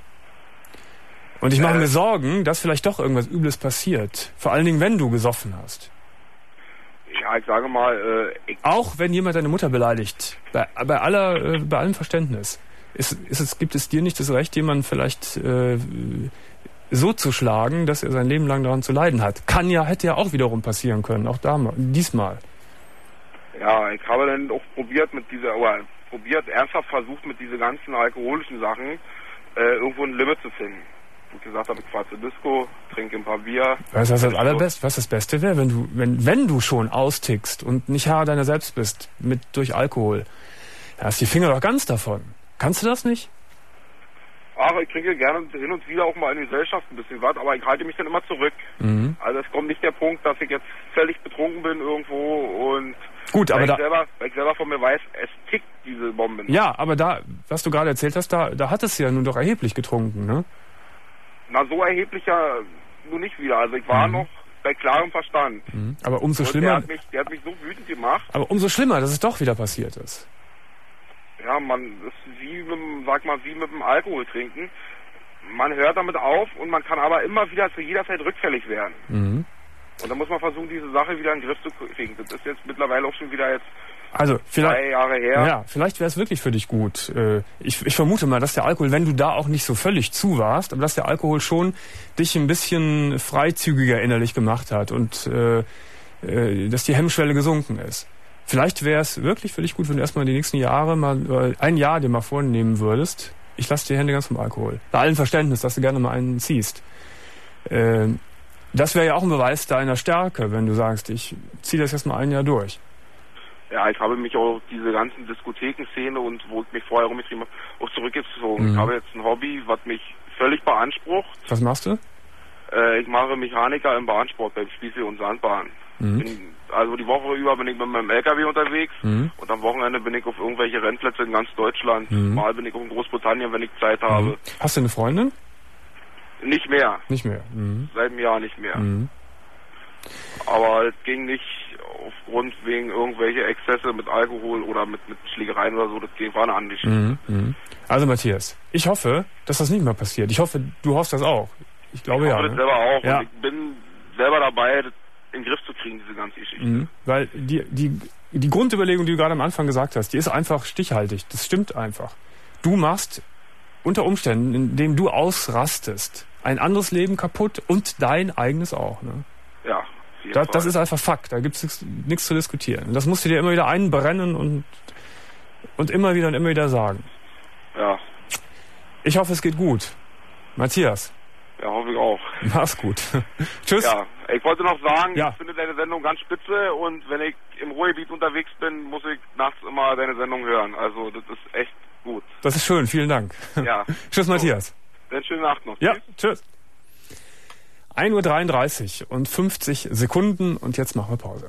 Und ich mache äh. mir Sorgen, dass vielleicht doch irgendwas Übles passiert. Vor allen Dingen, wenn du gesoffen hast. Ja, ich sage mal... Äh, ich auch wenn jemand deine Mutter beleidigt, bei, bei, aller, äh, bei allem Verständnis, ist, ist es, gibt es dir nicht das Recht, jemanden vielleicht äh, so zu schlagen, dass er sein Leben lang daran zu leiden hat. Kann ja, hätte ja auch wiederum passieren können, auch damals, diesmal. Ja, ich habe dann auch probiert mit dieser, oder probiert, ernsthaft versucht mit diesen ganzen alkoholischen Sachen äh, irgendwo ein Limit zu finden. Ich gesagt habe, ich fahre zur Disco, trinke ein paar Bier. Weißt du, was das allerbeste, was das Beste wäre, wenn du, wenn, wenn du schon austickst und nicht Herr deiner selbst bist, mit, durch Alkohol, dann hast du die Finger doch ganz davon. Kannst du das nicht? Ach, ich trinke gerne hin und wieder auch mal in der Gesellschaft ein bisschen was, aber ich halte mich dann immer zurück. Mhm. Also es kommt nicht der Punkt, dass ich jetzt völlig betrunken bin irgendwo und Gut, aber weil, da, ich selber, weil ich selber von mir weiß, es tickt diese Bombe nicht. Ja, aber da, was du gerade erzählt hast, da, da hattest du ja nun doch erheblich getrunken, ne? Na, so erheblicher nur nicht wieder. Also ich war mhm. noch bei klarem Verstand. Mhm. Aber umso und schlimmer... Der hat, mich, der hat mich so wütend gemacht. Aber umso schlimmer, dass es doch wieder passiert ist. Ja, man, das ist wie mit, dem, sag mal, wie mit dem Alkohol trinken. Man hört damit auf und man kann aber immer wieder zu jeder Zeit rückfällig werden. Mhm. Und dann muss man versuchen, diese Sache wieder in den Griff zu kriegen. Das ist jetzt mittlerweile auch schon wieder jetzt also vielleicht, zwei Jahre her. Ja, vielleicht wäre es wirklich für dich gut. Ich, ich vermute mal, dass der Alkohol, wenn du da auch nicht so völlig zu warst, aber dass der Alkohol schon dich ein bisschen freizügiger innerlich gemacht hat und äh, dass die Hemmschwelle gesunken ist. Vielleicht wäre es wirklich für dich gut, wenn du erstmal die nächsten Jahre mal ein Jahr dir mal vornehmen würdest. Ich lasse die Hände ganz vom Alkohol. Bei allem Verständnis, dass du gerne mal einen ziehst. Äh, das wäre ja auch ein Beweis deiner Stärke, wenn du sagst, ich ziehe das erstmal ein Jahr durch. Ja, ich habe mich auch diese ganzen Diskothekenszene und wo ich mich vorher rumgetrieben habe, auch zurückgezogen. Mhm. Ich habe jetzt ein Hobby, was mich völlig beansprucht. Was machst du? Äh, ich mache Mechaniker im Bahnsport beim Stiefel- und Sandbahn. Mhm. Bin, also die Woche über bin ich mit meinem L K W unterwegs mhm. und am Wochenende bin ich auf irgendwelche Rennplätze in ganz Deutschland. Mhm. Mal bin ich auch in Großbritannien, wenn ich Zeit habe. Mhm. Hast du eine Freundin? Nicht mehr. Nicht mehr? Mhm. Seit einem Jahr nicht mehr. Mhm. Aber es ging nicht aufgrund wegen irgendwelche Exzesse mit Alkohol oder mit, mit Schlägereien oder so, das ging, war eine andere Geschichte. Mhm. Also Matthias, ich hoffe, dass das nicht mehr passiert. Ich hoffe, du hoffst das auch. Ich glaube ich ja. Ich hoffe das ne? selber auch ja. und ich bin selber dabei, das in den Griff zu kriegen, diese ganze Geschichte. Mhm. Weil die, die, die Grundüberlegung, die du gerade am Anfang gesagt hast, die ist einfach stichhaltig. Das stimmt einfach. Du machst unter Umständen, indem du ausrastest, ein anderes Leben kaputt und dein eigenes auch. Ne? Ja. Das, das ist einfach Fakt, da gibt es nichts zu diskutieren. Das musst du dir immer wieder einbrennen und, und immer wieder und immer wieder sagen. Ja. Ich hoffe, es geht gut. Matthias. Ja, hoffe ich auch. Mach's gut. Tschüss. Ja, ich wollte noch sagen, ja. ich finde deine Sendung ganz spitze und wenn ich im Ruhrgebiet unterwegs bin, muss ich nachts immer deine Sendung hören. Also das ist echt gut. Das ist schön, vielen Dank. Ja. Tschüss, so. Matthias. Dann schöne Nacht noch. Ja, tschüss. ein Uhr dreiunddreißig und fünfzig Sekunden und jetzt machen wir Pause.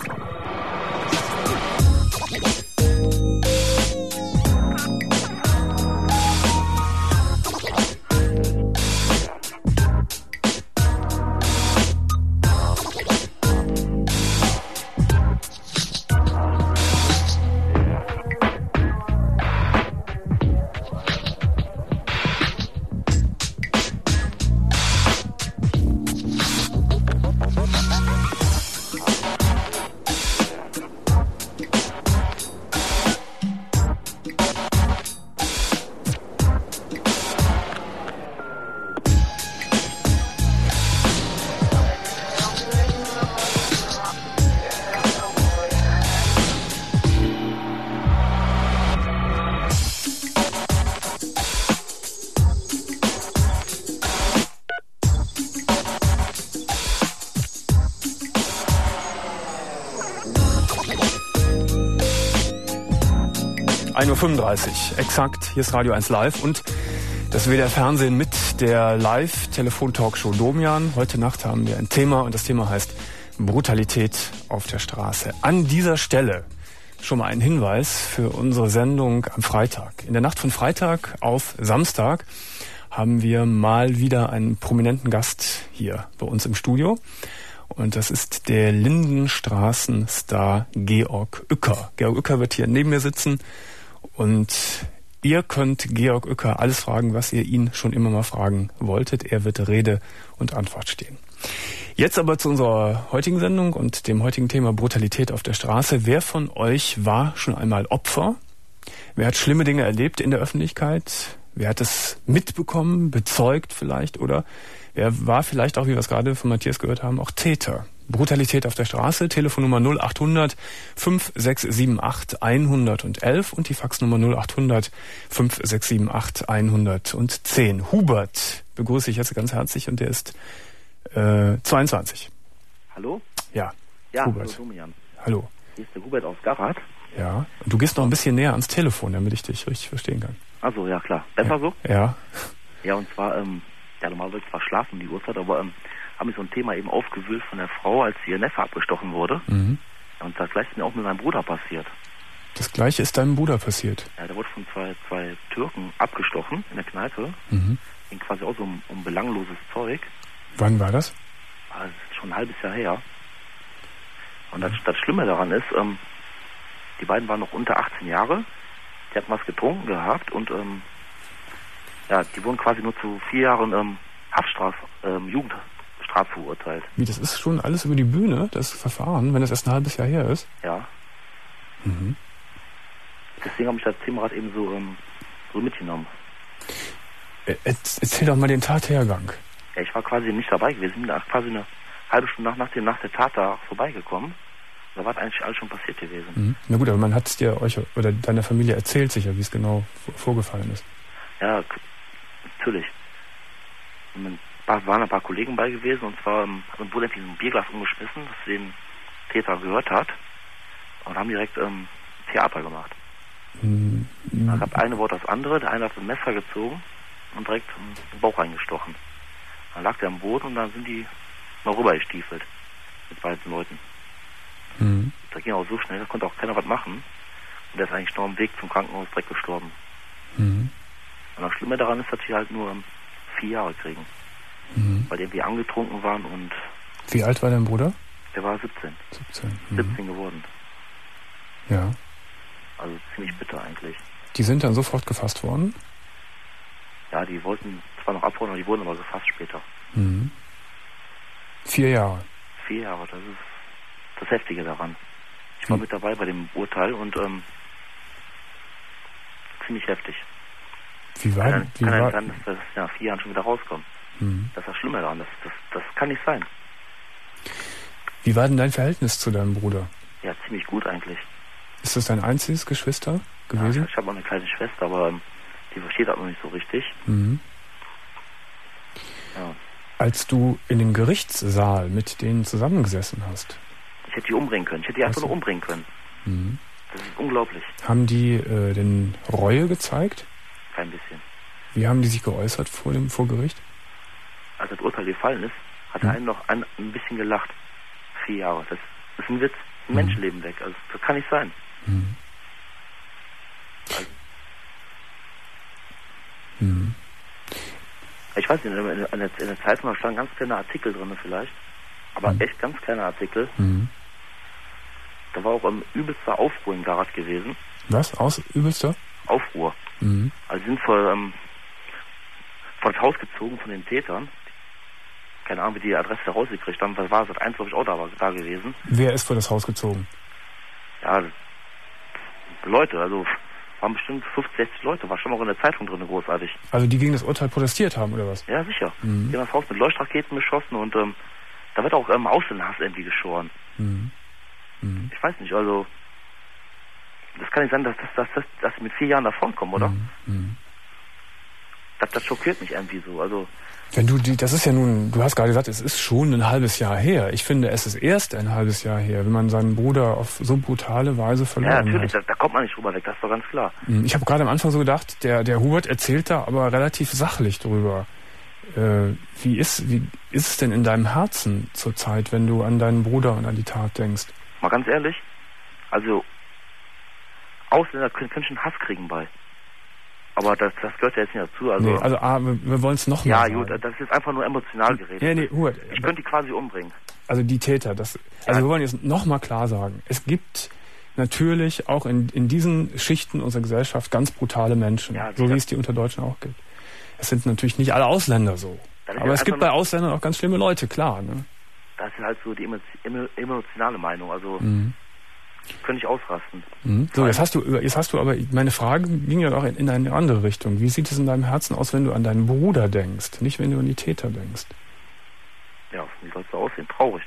ein Uhr fünfunddreißig, exakt. Hier ist Radio eins Live und das W D R Fernsehen mit der Live-Telefon-Talkshow Domian. Heute Nacht haben wir ein Thema und das Thema heißt Brutalität auf der Straße. An dieser Stelle schon mal ein Hinweis für unsere Sendung am Freitag. In der Nacht von Freitag auf Samstag haben wir mal wieder einen prominenten Gast hier bei uns im Studio. Und das ist der Lindenstraßenstar Georg Uecker. Georg Uecker wird hier neben mir sitzen. Und ihr könnt Georg Uecker alles fragen, was ihr ihn schon immer mal fragen wolltet. Er wird Rede und Antwort stehen. Jetzt aber zu unserer heutigen Sendung und dem heutigen Thema Brutalität auf der Straße. Wer von euch war schon einmal Opfer? Wer hat schlimme Dinge erlebt in der Öffentlichkeit? Wer hat es mitbekommen, bezeugt vielleicht? Oder wer war vielleicht auch, wie wir es gerade von Matthias gehört haben, auch Täter? Brutalität auf der Straße, Telefonnummer null acht hundert fünf sechs sieben acht hundertelf und die Faxnummer null acht hundert fünf sechs sieben acht hundertzehn. Hubert begrüße ich jetzt ganz herzlich und der ist äh, zweiundzwanzig. Hallo? Ja, ja Hubert. Hallo, Domian. Hallo. Hier ist der Hubert aus Garrath. Ja, und du gehst noch ein bisschen näher ans Telefon, damit ich dich richtig verstehen kann. Also ja klar. Besser ja. so? Ja. Ja, und zwar, ähm, ja, normal wird zwar schlafen die Uhrzeit, aber ähm, haben mich so ein Thema eben aufgewühlt von der Frau, als ihr Neffe abgestochen wurde. Mhm. Und das gleiche ist mir auch mit meinem Bruder passiert. Das gleiche ist deinem Bruder passiert? Ja, der wurde von zwei, zwei Türken abgestochen in der Kneipe. Mhm. Ging quasi auch so um, um belangloses Zeug. Wann war das? Ah, das ist schon ein halbes Jahr her. Und das, das Schlimme daran ist, ähm, die beiden waren noch unter achtzehn Jahre. Die hatten was getrunken gehabt und ähm, ja, die wurden quasi nur zu vier Jahren ähm, Haftstrafe, ähm, Jugendstrafe verurteilt. Wie, das ist schon alles über die Bühne, das Verfahren, wenn das erst ein halbes Jahr her ist? Ja. Mhm. Deswegen habe ich das Thema gerade eben so, ähm, so mitgenommen. Erzähl doch mal den Tathergang. Ja, ich war quasi nicht dabei gewesen, bin quasi eine halbe Stunde nach, nach, dem, nach der Tat da vorbeigekommen. Da war eigentlich alles schon passiert gewesen. Mhm. Na gut, aber man hat es dir euch oder deiner Familie erzählt sicher, wie es genau vorgefallen ist. Ja, natürlich. Und da waren ein paar Kollegen bei gewesen und zwar ähm, wurde irgendwie so ein Bierglas umgeschmissen, das den Täter gehört hat und haben direkt ähm, Theater gemacht. Mhm. Da gab eine Wort das andere, der eine hat ein Messer gezogen und direkt in den Bauch reingestochen. Dann lag der am Boden und dann sind die noch rüber gestiefelt mit beiden Leuten. Mhm. Da ging auch so schnell, da konnte auch keiner was machen. Und der ist eigentlich noch am Weg zum Krankenhaus direkt gestorben. Mhm. Und das Schlimme daran ist, dass die halt nur vier Jahre kriegen. Mhm. Weil die irgendwie angetrunken waren und... Wie alt war dein Bruder? Der war siebzehn. siebzehn. Mhm. siebzehn geworden. Ja. Also ziemlich bitter eigentlich. Die sind dann sofort gefasst worden? Ja, die wollten zwar noch abhauen, aber die wurden aber gefasst später. Mhm. Vier Jahre? Vier Jahre, das ist das Heftige daran. Ich war mhm. mit dabei bei dem Urteil und ähm, ziemlich heftig. Wie war kann wie kann war, ja sein, dass das nach vier Jahren schon wieder rauskommt. Mhm. Das ist das Schlimme daran. Das, das, das kann nicht sein. Wie war denn dein Verhältnis zu deinem Bruder? Ja, ziemlich gut eigentlich. Ist das dein einziges Geschwister gewesen? Ja, ich habe auch eine kleine Schwester, aber ähm, die versteht das noch nicht so richtig. Mhm. Ja. Als du in dem Gerichtssaal mit denen zusammengesessen hast? Ich hätte die umbringen können. Ich hätte die einfach nur umbringen können. Mhm. Das ist unglaublich. Haben die äh, denn Reue gezeigt? Kein bisschen. Wie haben die sich geäußert vor dem vor Gericht? Als das Urteil gefallen ist, hat mhm. er einen noch ein, ein bisschen gelacht. Vier Jahre. Das ist ein Witz. Ein mhm. Menschenleben weg. Also das kann nicht sein. Mhm. Also, mhm. Ich weiß nicht, in der, in der, in der Zeitung stand ganz kleiner Artikel drin vielleicht. Aber mhm. echt ganz kleiner Artikel. Mhm. Da war auch ein übelster Aufruhr in Garrath gewesen. Was? Aus übelster? Aufruhr. Mhm. Also sie sind vor, ähm, vor das Haus gezogen von den Tätern. Keine Ahnung, wie die Adresse da rausgekriegt haben. Was war das? Eins, glaube ich, auch da, war, da gewesen. Wer ist vor das Haus gezogen? Ja, Leute, also waren bestimmt fünfzig, sechzig Leute. War schon auch in der Zeitung drin, großartig. Also die gegen das Urteil protestiert haben, oder was? Ja, sicher. Mhm. Die haben das Haus mit Leuchtraketen beschossen und ähm, da wird auch ähm, Ausländerhass irgendwie geschoren. Mhm. Mhm. Ich weiß nicht, also das kann nicht sein, dass, dass, dass, dass, dass sie mit vier Jahren davonkommen, oder? Mhm. Das, das schockiert mich irgendwie so, also... Wenn du die, das ist ja nun, du hast gerade gesagt, es ist schon ein halbes Jahr her. Ich finde, es ist erst ein halbes Jahr her, wenn man seinen Bruder auf so brutale Weise verloren hat. Ja, natürlich, da, da kommt man nicht drüber weg, das ist doch ganz klar. Ich habe gerade am Anfang so gedacht, der, der Hubert erzählt da aber relativ sachlich drüber. Äh, wie ist, wie ist es denn in deinem Herzen zurzeit, wenn du an deinen Bruder und an die Tat denkst? Mal ganz ehrlich, also Ausländer können, können schon Hass kriegen bei. Aber das, das gehört ja jetzt nicht dazu. Also, nee, also ah, wir, wir wollen es noch ja, mal gut, das ist jetzt einfach nur emotional geredet. Ja, nee, Hubert, ich könnte die quasi umbringen. Also die Täter, das, also ja. Wir wollen jetzt noch mal klar sagen, es gibt natürlich auch in, in diesen Schichten unserer Gesellschaft ganz brutale Menschen, ja, so wie es die unter Deutschen auch gibt. Es sind natürlich nicht alle Ausländer so. Aber es gibt bei Ausländern auch ganz schlimme Leute, klar. Ne? Das ist halt so die emotionale Meinung, also... Mhm. Könnte ich ausrasten. Mhm. So, jetzt hast du, jetzt hast du aber, meine Frage ging ja auch in, in eine andere Richtung. Wie sieht es in deinem Herzen aus, wenn du an deinen Bruder denkst, nicht wenn du an die Täter denkst? Ja, wie soll es so aussehen? Traurig, ne?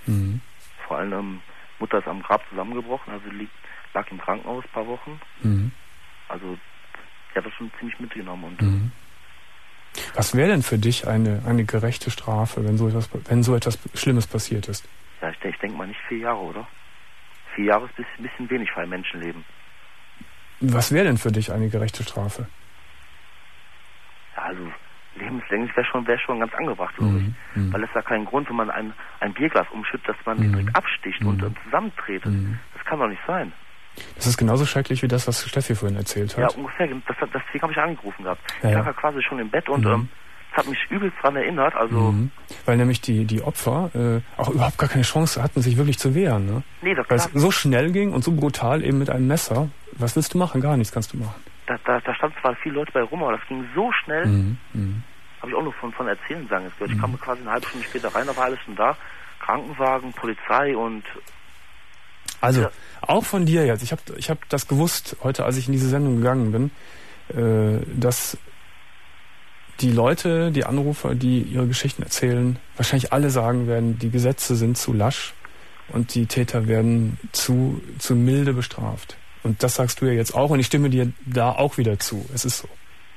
Mhm. Vor allem, ähm, Mutter ist am Grab zusammengebrochen, also liegt, lag im Krankenhaus ein paar Wochen. Mhm. Also, sie hat das schon ziemlich mitgenommen. Und, mhm. Was wäre denn für dich eine, eine gerechte Strafe, wenn so etwas, wenn so etwas Schlimmes passiert ist? Ja, ich, ich denke mal nicht vier Jahre, oder? Vier Jahre ist ein bisschen wenig für ein Menschenleben. Was wäre denn für dich eine gerechte Strafe? Ja, also lebenslänglich wäre schon, wär schon ganz angebracht, glaube ich. Mhm. Weil es ja keinen Grund, wenn man ein, ein Bierglas umschüttet, dass man mhm. direkt absticht mhm. und, und zusammentretet. Mhm. Das kann doch nicht sein. Das ist genauso schrecklich wie das, was Steffi vorhin erzählt hat. Ja, ungefähr. Das, das, deswegen habe ich angerufen gehabt. Ja, ich lag ja quasi schon im Bett und mhm. ähm, das hat mich übelst dran erinnert. Also mhm. Weil nämlich die, die Opfer äh, auch überhaupt gar keine Chance hatten, sich wirklich zu wehren. Ne? Nee, das Weil es so schnell ging und so brutal eben mit einem Messer. Was willst du machen? Gar nichts kannst du machen. Da, da, da standen zwar viele Leute bei rum, aber das ging so schnell. Mhm. Mhm. Habe ich auch nur von, von Erzählen sagen jetzt gehört. Mhm. Ich kam quasi eine halbe Stunde später rein, da war alles schon da. Krankenwagen, Polizei und... Also, ja. Auch von dir jetzt. Ich habe ich hab das gewusst, heute, als ich in diese Sendung gegangen bin, äh, dass die Leute, die Anrufer, die ihre Geschichten erzählen, wahrscheinlich alle sagen werden, die Gesetze sind zu lasch und die Täter werden zu, zu milde bestraft. Und das sagst du ja jetzt auch und ich stimme dir da auch wieder zu. Es ist so.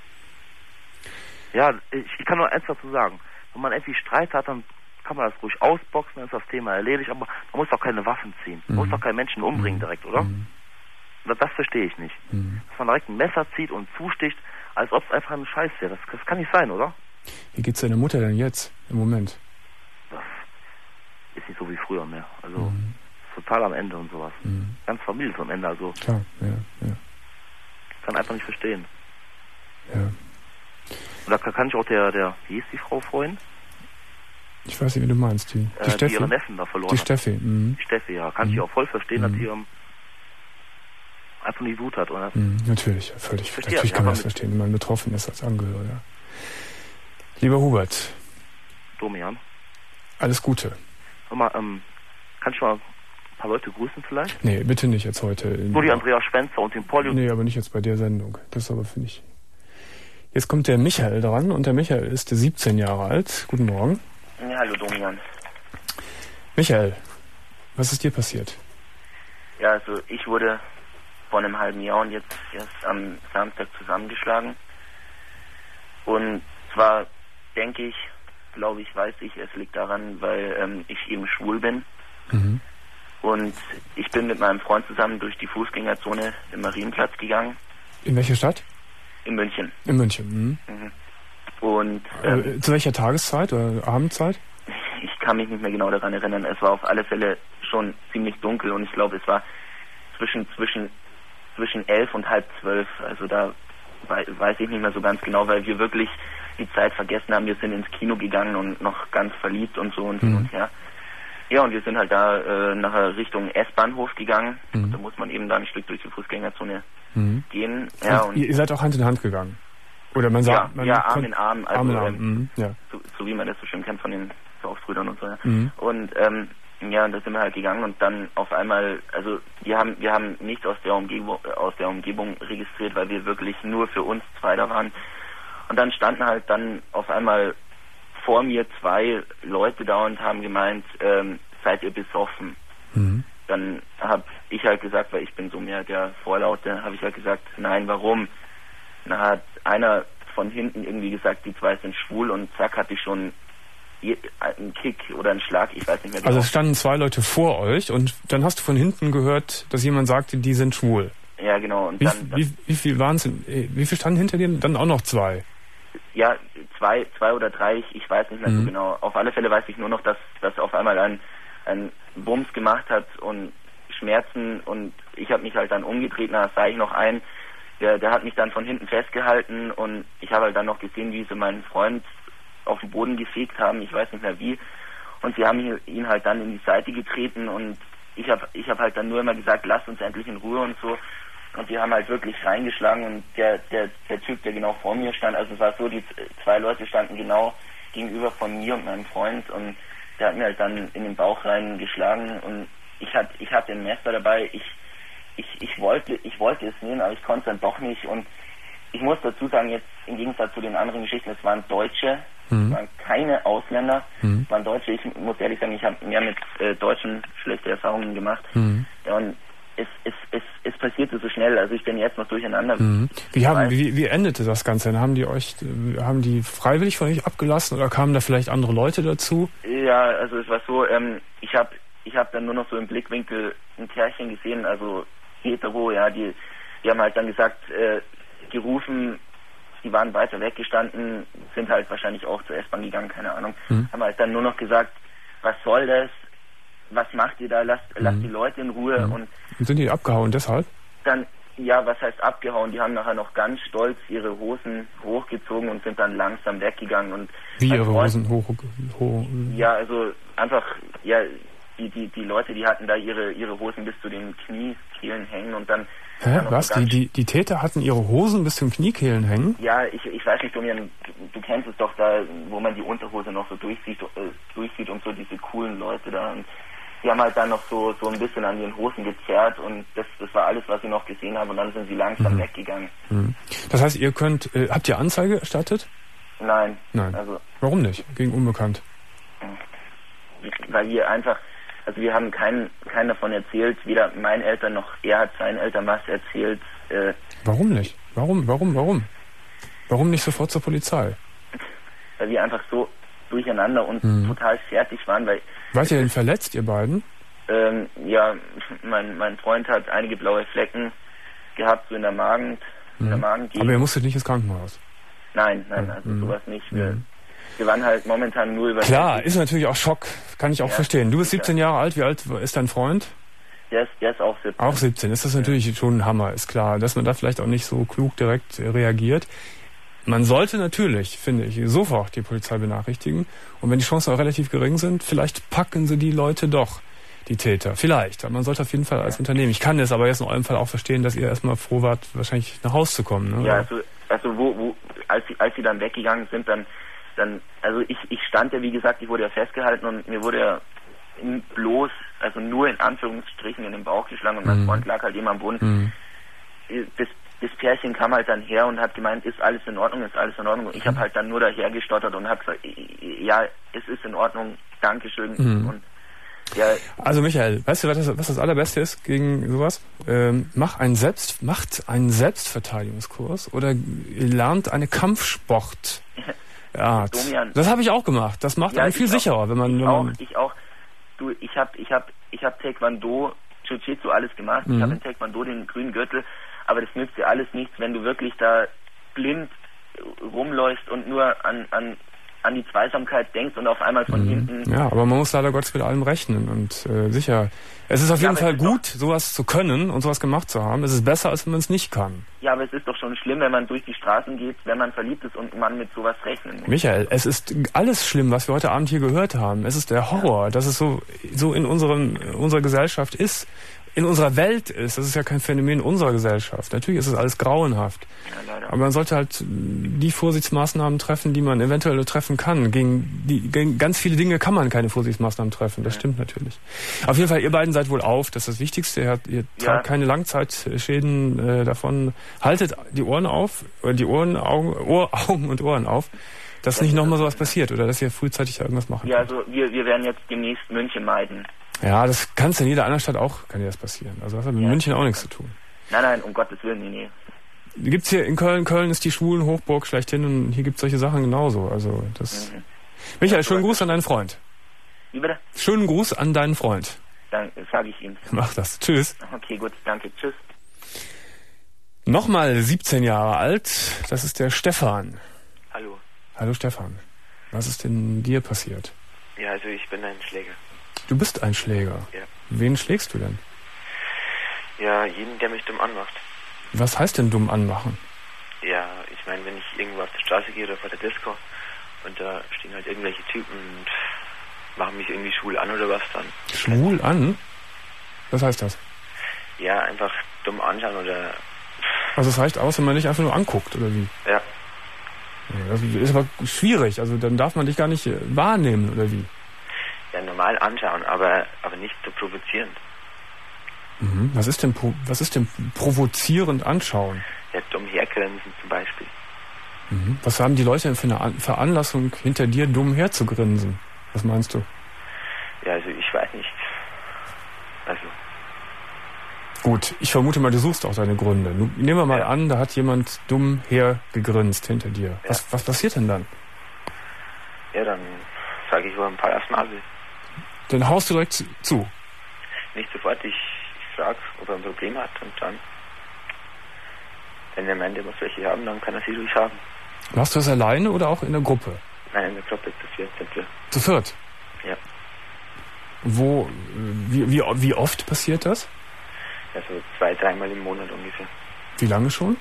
Ja, ich, ich kann nur eins dazu sagen. Wenn man irgendwie Streit hat, dann kann man das ruhig ausboxen, dann ist das Thema erledigt, aber man muss doch keine Waffen ziehen. Man mhm. muss doch keinen Menschen umbringen direkt, oder? Mhm. Das, das verstehe ich nicht. Mhm. Dass man direkt ein Messer zieht und zusticht, als ob es einfach ein Scheiß wäre. Das, das kann nicht sein, oder? Wie geht's deiner Mutter denn jetzt, im Moment? Das ist nicht so wie früher mehr. Also, mhm. total am Ende und sowas. Mhm. Ganz Familie ist am Ende, also. Klar, ja, ja. Ich kann einfach nicht verstehen. Ja. Und da kann ich auch der, der, wie hieß die Frau vorhin? Ich weiß nicht, wie du meinst, die, die äh, Steffi. Die ihre Neffen da verloren Die Steffi, mhm. Die Steffi, ja. Kann mhm. ich auch voll verstehen, dass sie um, einfach nie Wut hat, oder? Mhm, natürlich, völlig. Verstehe, natürlich kann ja, man das verstehen, wenn man betroffen ist als Angehöriger. Lieber Hubert. Domian. Alles Gute. Hör mal, ähm, kann ich mal ein paar Leute grüßen vielleicht? Nee, bitte nicht jetzt heute. Nur die Andrea Spencer und den Polly. Nee, aber nicht jetzt bei der Sendung. Das ist aber, finde ich... Jetzt kommt der Michael dran und der Michael ist siebzehn Jahre alt. Guten Morgen. Ja, hallo Domian. Michael, was ist dir passiert? Ja, also ich wurde vor einem halben Jahr und jetzt erst am Samstag zusammengeschlagen. Und zwar denke ich, glaube ich, weiß ich, es liegt daran, weil ähm, ich eben schwul bin. Mhm. Und ich bin mit meinem Freund zusammen durch die Fußgängerzone im Marienplatz gegangen. In welcher Stadt? In München. In München, mhm. Mhm. Und ähm, äh, zu welcher Tageszeit oder Abendzeit? Ich kann mich nicht mehr genau daran erinnern. Es war auf alle Fälle schon ziemlich dunkel und ich glaube, es war zwischen zwischen zwischen elf und halb zwölf. Also da weiß ich nicht mehr so ganz genau, weil wir wirklich die Zeit vergessen haben. Wir sind ins Kino gegangen und noch ganz verliebt und so und hin mhm. und her. Ja, und wir sind halt da äh, nachher Richtung S-Bahnhof gegangen. Mhm. Da muss man eben da ein Stück durch die Fußgängerzone mhm. gehen. Ja, und ihr seid auch Hand in Hand gegangen? Oder man sagt, ja, man ja, Arm in Arm, also Arm in Arm. Ähm, mhm. ja. so, so wie man das so schön kennt von den Saufbrüdern und so. Ja. Mhm. Und ähm, ja, da sind wir halt gegangen und dann auf einmal, also wir haben wir haben nichts aus der Umgebung aus der Umgebung registriert, weil wir wirklich nur für uns zwei da waren. Und dann standen halt dann auf einmal vor mir zwei Leute da und haben gemeint, ähm, seid ihr besoffen? Mhm. Dann habe ich halt gesagt, weil ich bin so mehr der Vorlaute, habe ich halt gesagt, nein, warum? Dann hat einer von hinten irgendwie gesagt, die zwei sind schwul und zack, hatte ich schon einen Kick oder einen Schlag, ich weiß nicht mehr genau. Also es standen zwei Leute vor euch und dann hast du von hinten gehört, dass jemand sagte, die sind schwul. Ja, genau. Und wie, dann, dann, wie, wie viel waren es? Wie viel standen hinter dir? Dann auch noch zwei? Ja, zwei, zwei oder drei, ich, ich weiß nicht mehr mhm. so genau. Auf alle Fälle weiß ich nur noch, dass das auf einmal ein, ein Bums gemacht hat und Schmerzen und ich habe mich halt dann umgedreht, da sah ich noch einen, der, der hat mich dann von hinten festgehalten und ich habe halt dann noch gesehen, wie sie meinen Freund auf den Boden gefegt haben, ich weiß nicht mehr wie, und sie haben ihn halt dann in die Seite getreten und ich habe ich hab halt dann nur immer gesagt, lasst uns endlich in Ruhe und so, und die haben halt wirklich reingeschlagen und der, der, der Typ, der genau vor mir stand, also es war so, die zwei Leute standen genau gegenüber von mir und meinem Freund und der hat mir halt dann in den Bauch reingeschlagen und ich hatte ich hatte ein Messer dabei, ich ich ich wollte ich wollte es nehmen, aber ich konnte es dann doch nicht und ich muss dazu sagen, jetzt im Gegensatz zu den anderen Geschichten, es waren Deutsche, Mhm. es waren keine Ausländer, Mhm. es waren Deutsche. Ich muss ehrlich sagen, ich habe mehr mit äh, Deutschen schlechte Erfahrungen gemacht. Mhm. Ja, und es, es, es, es passierte so schnell, also ich bin jetzt noch durcheinander. Mhm. Wie, haben, Weil- wie, wie endete das Ganze? Haben die euch, äh, haben die freiwillig von euch abgelassen oder kamen da vielleicht andere Leute dazu? Ja, also es war so, ähm, ich habe ich hab dann nur noch so im Blickwinkel ein Kerlchen gesehen, also hetero, ja, die, die haben halt dann gesagt, äh, gerufen, die waren weiter weggestanden, sind halt wahrscheinlich auch zur S-Bahn gegangen, keine Ahnung, Mhm. haben halt dann nur noch gesagt, was soll das, was macht ihr da, lasst, lasst Mhm. die Leute in Ruhe Mhm. und Und sind die abgehauen deshalb? dann, ja, was heißt abgehauen, die haben nachher noch ganz stolz ihre Hosen hochgezogen und sind dann langsam weggegangen und Wie mein ihre Freund- Hosen hoch, hoch Ja, also einfach, ja, die, die, die Leute, die hatten da ihre, ihre Hosen bis zu den Kniekehlen hängen und dann... Hä? dann noch Was? so Die, ganz- die, die Täter hatten ihre Hosen bis zum Kniekehlen hängen? Ja, ich, ich weiß nicht, Domian, du, du kennst es doch da, wo man die Unterhose noch so durchsieht, äh, durchsieht und so diese coolen Leute da. Und die haben halt dann noch so, so ein bisschen an ihren Hosen gezerrt und das, das war alles, was ich noch gesehen habe und dann sind sie langsam Mhm. weggegangen. Mhm. Das heißt, ihr könnt, äh, habt ihr Anzeige erstattet? Nein. Nein. Also, Warum nicht? Gegen Unbekannt. weil wir einfach, also wir haben keinen, keinen davon erzählt, weder meinen Eltern noch er hat seinen Eltern was erzählt. Äh, Warum nicht? Warum, warum, warum? Warum nicht sofort zur Polizei? weil wir einfach so durcheinander und Mhm. total fertig waren, weil Wart ihr denn verletzt, ihr beiden? ähm, ja, mein, mein Freund hat einige blaue Flecken gehabt, so in der Magen, in der Mhm. Magengegend. Aber ihr musstet nicht ins Krankenhaus. Nein, nein, also Mhm. sowas nicht. Wir, Mhm. wir waren halt momentan nur über... Klar, ist natürlich auch Schock. Kann ich auch Ja, verstehen. Du bist sicher. siebzehn Jahre alt. Wie alt ist dein Freund? Der ist, der ist auch siebzehn. Auch siebzehn. Ist das natürlich schon ein Hammer, ist klar. Dass man da vielleicht auch nicht so klug direkt äh, reagiert. Man sollte natürlich, finde ich, sofort die Polizei benachrichtigen. Und wenn die Chancen auch relativ gering sind, vielleicht packen sie die Leute doch, die Täter. Vielleicht. Aber man sollte auf jeden Fall als Unternehmen. Ich kann es aber jetzt in eurem Fall auch verstehen, dass ihr erstmal froh wart, wahrscheinlich nach Hause zu kommen. Ne? Ja, also, also wo, wo, als sie, als sie dann weggegangen sind, dann, dann, also ich, ich stand ja, wie gesagt, ich wurde ja festgehalten und mir wurde ja bloß, also nur in Anführungsstrichen in den Bauch geschlagen und mein Mhm. Freund lag halt immer am Boden. Mhm. Das, das Pärchen kam halt dann her und hat gemeint, ist alles in Ordnung, ist alles in Ordnung. Und ich habe halt dann nur daher gestottert und habe gesagt, ja, es ist in Ordnung, Dankeschön. Mhm. Und ja, Also Michael, weißt du, was das, was das Allerbeste ist gegen sowas? Ähm, mach einen Selbst, macht einen Selbstverteidigungskurs oder ihr lernt eine Kampfsport. Ja, Domian. das habe ich auch gemacht. Das macht ja, einen viel ich sicherer, auch, wenn man, ich wenn auch, man ich auch. Du, ich habe, ich habe, ich habe Taekwondo, Jiu-Jitsu alles gemacht. Mhm. Ich habe in Taekwondo den grünen Gürtel, aber das nützt dir alles nichts, wenn du wirklich da blind rumläufst und nur an an an die Zweisamkeit denkst und auf einmal von Mhm. hinten. Ja, aber man muss leider Gottes mit allem rechnen und äh, sicher. Es ist auf Ja, jeden aber Fall es ist gut, sowas zu können und sowas gemacht zu haben. Es ist besser, als wenn man es nicht kann. Ja, aber es ist doch schon schlimm, wenn man durch die Straßen geht, wenn man verliebt ist und man mit sowas rechnen muss. Michael, es ist alles schlimm, was wir heute Abend hier gehört haben. Es ist der Horror, dass es so, so in unserem, unserer Gesellschaft ist, in unserer Welt ist. Das ist ja kein Phänomen unserer Gesellschaft. Natürlich ist es alles grauenhaft. Ja, leider. Aber man sollte halt die Vorsichtsmaßnahmen treffen, die man eventuell treffen kann. Gegen, die, gegen ganz viele Dinge kann man keine Vorsichtsmaßnahmen treffen. Das stimmt natürlich. Auf jeden Fall, ihr beiden seid wohl auf. Das ist das Wichtigste. Ihr, ihr Ja. tragt keine Langzeitschäden äh, davon. Haltet die Ohren auf, oder die Ohren, Augen, Ohr, Augen und Ohren auf, dass Das nicht ist nochmal das. sowas passiert oder dass ihr frühzeitig da irgendwas machen Ja, könnt. also wir wir werden jetzt demnächst München meiden. Ja, das kann in jeder anderen Stadt auch, kann dir das passieren. Also das hat mit Ja. München auch nichts zu tun. Nein, nein, um Gottes Willen, nee, nee. Gibt's hier in Köln, Köln ist die Schwulen-Hochburg schlechthin und hier gibt's solche Sachen genauso. Also das. Mhm. Michael, schönen Gruß an deinen Freund. Wie bitte? Schönen Gruß an deinen Freund. Dann sage ich ihm. Mach das. Tschüss. Okay, gut, danke, tschüss. Nochmal siebzehn Jahre alt, das ist der Stefan. Hallo. Hallo Stefan. Was ist denn dir passiert? Ja, also ich bin ein Schläger. Du bist ein Schläger. Ja. Wen schlägst du denn? Ja, jeden, der mich dumm anmacht. Was heißt denn dumm anmachen? Ja, ich meine, wenn ich irgendwo auf der Straße gehe oder vor der Disco und da stehen halt irgendwelche Typen und machen mich irgendwie schwul an oder was dann. Schwul an? Was heißt das? Ja, einfach dumm anschauen oder... Also es reicht aus, wenn man dich einfach nur anguckt, oder wie? Ja. Nee, das ist aber schwierig. Also dann darf man dich gar nicht äh, wahrnehmen, oder wie? Ja, normal anschauen, aber aber nicht so provozierend. Mhm. Was ist denn pro- was ist denn provozierend anschauen? Ja, dumm hergucken hergrinsen zum Beispiel. Mhm. Was haben die Leute denn für eine Veranlassung, hinter dir dumm herzugrinsen? Was meinst du? Ja, also ich weiß nicht. Also. Gut, ich vermute mal, du suchst auch deine Gründe. Nun, nehmen wir mal ja. an, da hat jemand dumm hergegrinst hinter dir. Ja. Was, was passiert denn dann? Ja, dann sage ich wohl ein paar erstmal. Dann haust du direkt zu. Nicht sofort, ich, ich frage, ob er ein Problem hat und dann, wenn er am Ende was welche haben, dann kann er sie ruhig haben. Machst du das alleine oder auch in der Gruppe? Nein, in der Gruppe zu viert sind wir. Zu viert? Ja. Wo, wie, wie, wie oft passiert das? Also zwei, dreimal im Monat ungefähr. Wie lange schon?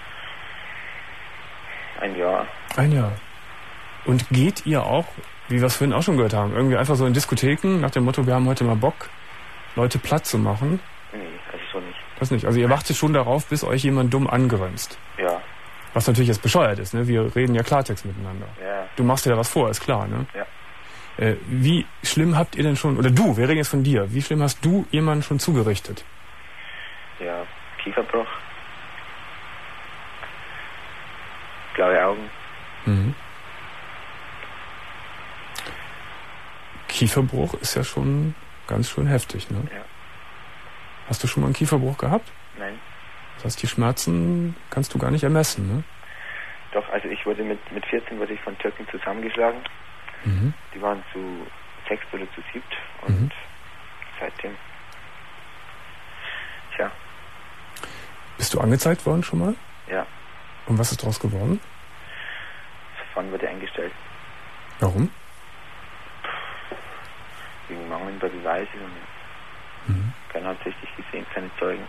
Ein Jahr. Ein Jahr. Und geht ihr auch, wie wir es vorhin auch schon gehört haben, irgendwie einfach so in Diskotheken nach dem Motto, wir haben heute mal Bock, Leute platt zu machen? Nee, also so nicht. Das nicht. Also ihr wartet schon darauf, bis euch jemand dumm angrenzt. Ja. Was natürlich jetzt bescheuert ist, ne? Wir reden ja Klartext miteinander. Ja. Du machst dir da was vor, ist klar, ne? Ja. Äh, wie schlimm habt ihr denn schon, oder du, wir reden jetzt von dir, wie schlimm hast du jemanden schon zugerichtet? Ja, Kieferbruch. Blaue Augen. Mhm. Kieferbruch ist ja schon ganz schön heftig, ne? Ja. Hast du schon mal einen Kieferbruch gehabt? Nein. Das heißt, die Schmerzen kannst du gar nicht ermessen, ne? Doch, also ich wurde mit, mit vierzehn wurde ich von Türken zusammengeschlagen. Mhm. Die waren zu sechst oder zu siebt und Mhm. seitdem, tja, Bist du angezeigt worden schon mal? ja, Und was ist daraus geworden? das Verfahren wurde eingestellt. Warum? Wegen mangelnder Beweise und Mhm. keiner hat es richtig gesehen, keine Zeugen.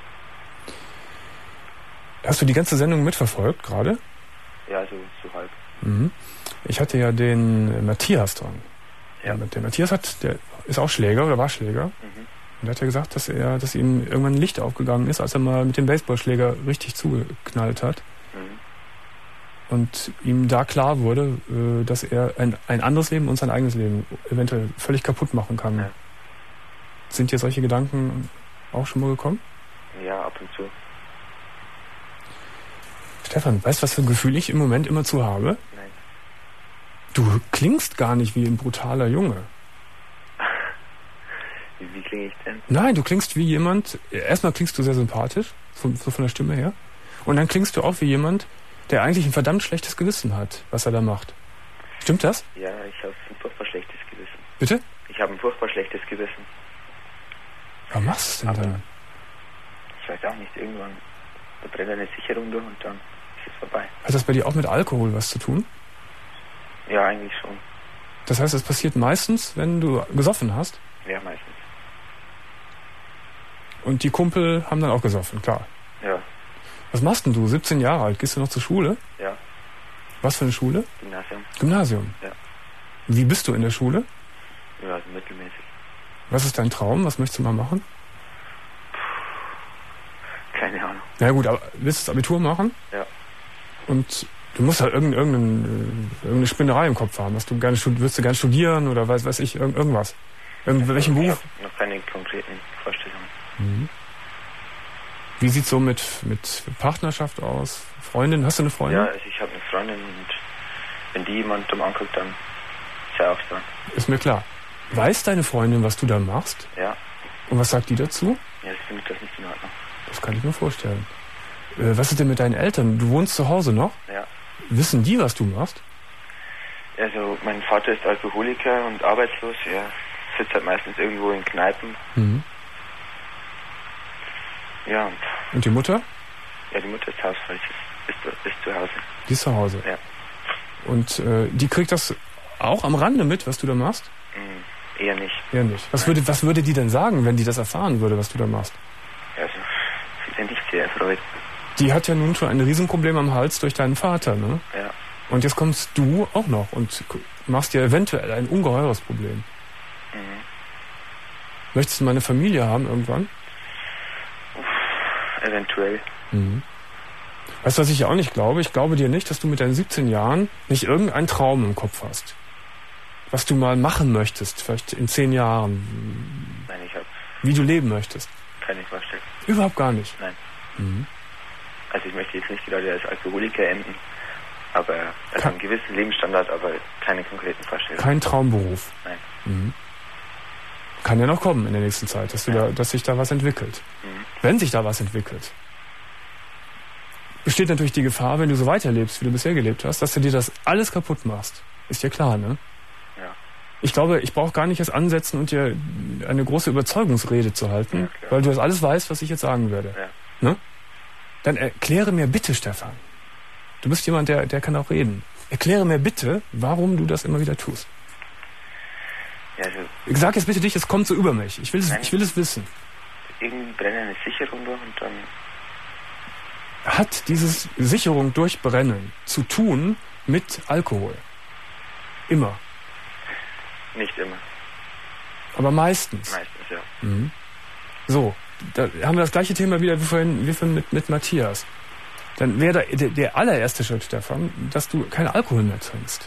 Hast du die ganze Sendung mitverfolgt gerade? Ja, so, so halb. Mhm. Ich hatte ja den Matthias dran. Ja. Der Matthias hat, der ist auch Schläger oder war Schläger. Mhm. Und der hat ja gesagt, dass er, dass ihm irgendwann ein Licht aufgegangen ist, als er mal mit dem Baseballschläger richtig zugeknallt hat. Mhm. Und ihm da klar wurde, äh, dass er ein, ein anderes Leben und sein eigenes Leben eventuell völlig kaputt machen kann. Ja. Sind dir solche Gedanken auch schon mal gekommen? Ja, ab und zu. Stefan, weißt du, was für ein Gefühl ich im Moment immer zu habe? Nein. Du klingst gar nicht wie ein brutaler Junge. Wie, wie klinge ich denn? Nein, du klingst wie jemand, erstmal klingst du sehr sympathisch, so, so von der Stimme her. Und dann klingst du auch wie jemand, der eigentlich ein verdammt schlechtes Gewissen hat, was er da macht. Stimmt das? Ja, ich habe ein furchtbar schlechtes Gewissen. Bitte? Ich habe ein furchtbar schlechtes Gewissen. Was machst du es denn Aber dann? ich weiß auch nicht, irgendwann da brennt eine Sicherung durch und dann ist es vorbei. Hat das bei dir auch mit Alkohol was zu tun? Ja, eigentlich schon. Das heißt, es passiert meistens, wenn du gesoffen hast Ja, meistens. und die Kumpel haben dann auch gesoffen, klar. Ja, Was machst denn du? siebzehn Jahre alt, gehst du noch zur Schule? ja, Was für eine Schule? Gymnasium. Gymnasium. Ja. Wie bist du in der Schule? Ja, also mittelmäßig. Was ist dein Traum? Was möchtest du mal machen? Keine Ahnung. Na gut, aber willst du das Abitur machen? Ja. Und du musst halt irgendeine, irgendeine, irgendeine Spinnerei im Kopf haben. Was du gerne, würdest du gerne studieren oder weiß, weiß ich, irgend, irgendwas? Irgend, welchen Ich Beruf? habe noch keine konkreten Vorstellungen. Mhm. Wie sieht's so mit, mit Partnerschaft aus? Freundin? Hast du eine Freundin? Ja, also ich habe eine Freundin und wenn die jemand dumm anguckt, dann ist er auch dran. Ist mir klar. Weiß deine Freundin, was du da machst? Ja, Und was sagt die dazu? ja, ich finde das nicht in Ordnung. Das kann ich mir vorstellen. Äh, was ist denn mit deinen Eltern? Du wohnst zu Hause noch? Ja. Wissen die, was du machst? Also mein Vater ist Alkoholiker und arbeitslos. Er sitzt halt meistens irgendwo in Kneipen. Mhm. Ja, und Und die Mutter? ja, die Mutter ist hausfrei, ist, ist, ist zu Hause. Die ist zu Hause. Ja. Und äh, die kriegt das auch am Rande mit, was du da machst? Mhm, eher nicht. Eher nicht. Was würde, was würde die denn sagen, wenn die das erfahren würde, was du da machst? Also, sie sind nicht sehr erfreut. Die hat ja nun schon ein Riesenproblem am Hals durch deinen Vater, ne? Ja. Und jetzt kommst du auch noch und machst dir eventuell ein ungeheures Problem. Mhm. Möchtest du mal eine Familie haben irgendwann? Uff, eventuell. Mhm. Weißt du, was ich ja auch nicht glaube? Ich glaube dir nicht, dass du mit deinen siebzehn Jahren nicht irgendeinen Traum im Kopf hast. Was du mal machen möchtest, vielleicht in zehn Jahren. Nein, ich habe Wie du leben möchtest. keine Vorstellung. Überhaupt gar nicht. Nein. Mhm. Also ich möchte jetzt nicht gerade als Alkoholiker enden, aber also einen gewissen Lebensstandard, aber keine konkreten Vorstellungen. Kein Traumberuf. Nein. Mhm. Kann ja noch kommen in der nächsten Zeit, dass, du ja. da, dass sich da was entwickelt. Mhm. Wenn sich da was entwickelt, besteht natürlich die Gefahr, wenn du so weiterlebst, wie du bisher gelebt hast, dass du dir das alles kaputt machst. Ist dir klar, ne? Ja. Ich glaube, ich brauche gar nicht erst ansetzen und dir eine große Überzeugungsrede zu halten, ja, weil du das alles weißt, was ich jetzt sagen würde. Ja. Ne? Dann erkläre mir bitte, Stefan. Du bist jemand, der, der kann auch reden. Erkläre mir bitte, warum du das immer wieder tust. Ja, also Sag jetzt bitte dich, es kommt so über mich. Ich will es, ich will es wissen. Irgendwie brennen eine Sicherung durch und dann... Hat diese Sicherung durch Brennen zu tun mit Alkohol? Immer. Nicht immer. Aber meistens. Meistens, ja. Mhm. So, da haben wir das gleiche Thema wieder wie vorhin, wie vorhin mit, mit Matthias. Dann wäre der, der allererste Schritt, Stefan, dass du keinen Alkohol mehr trinkst.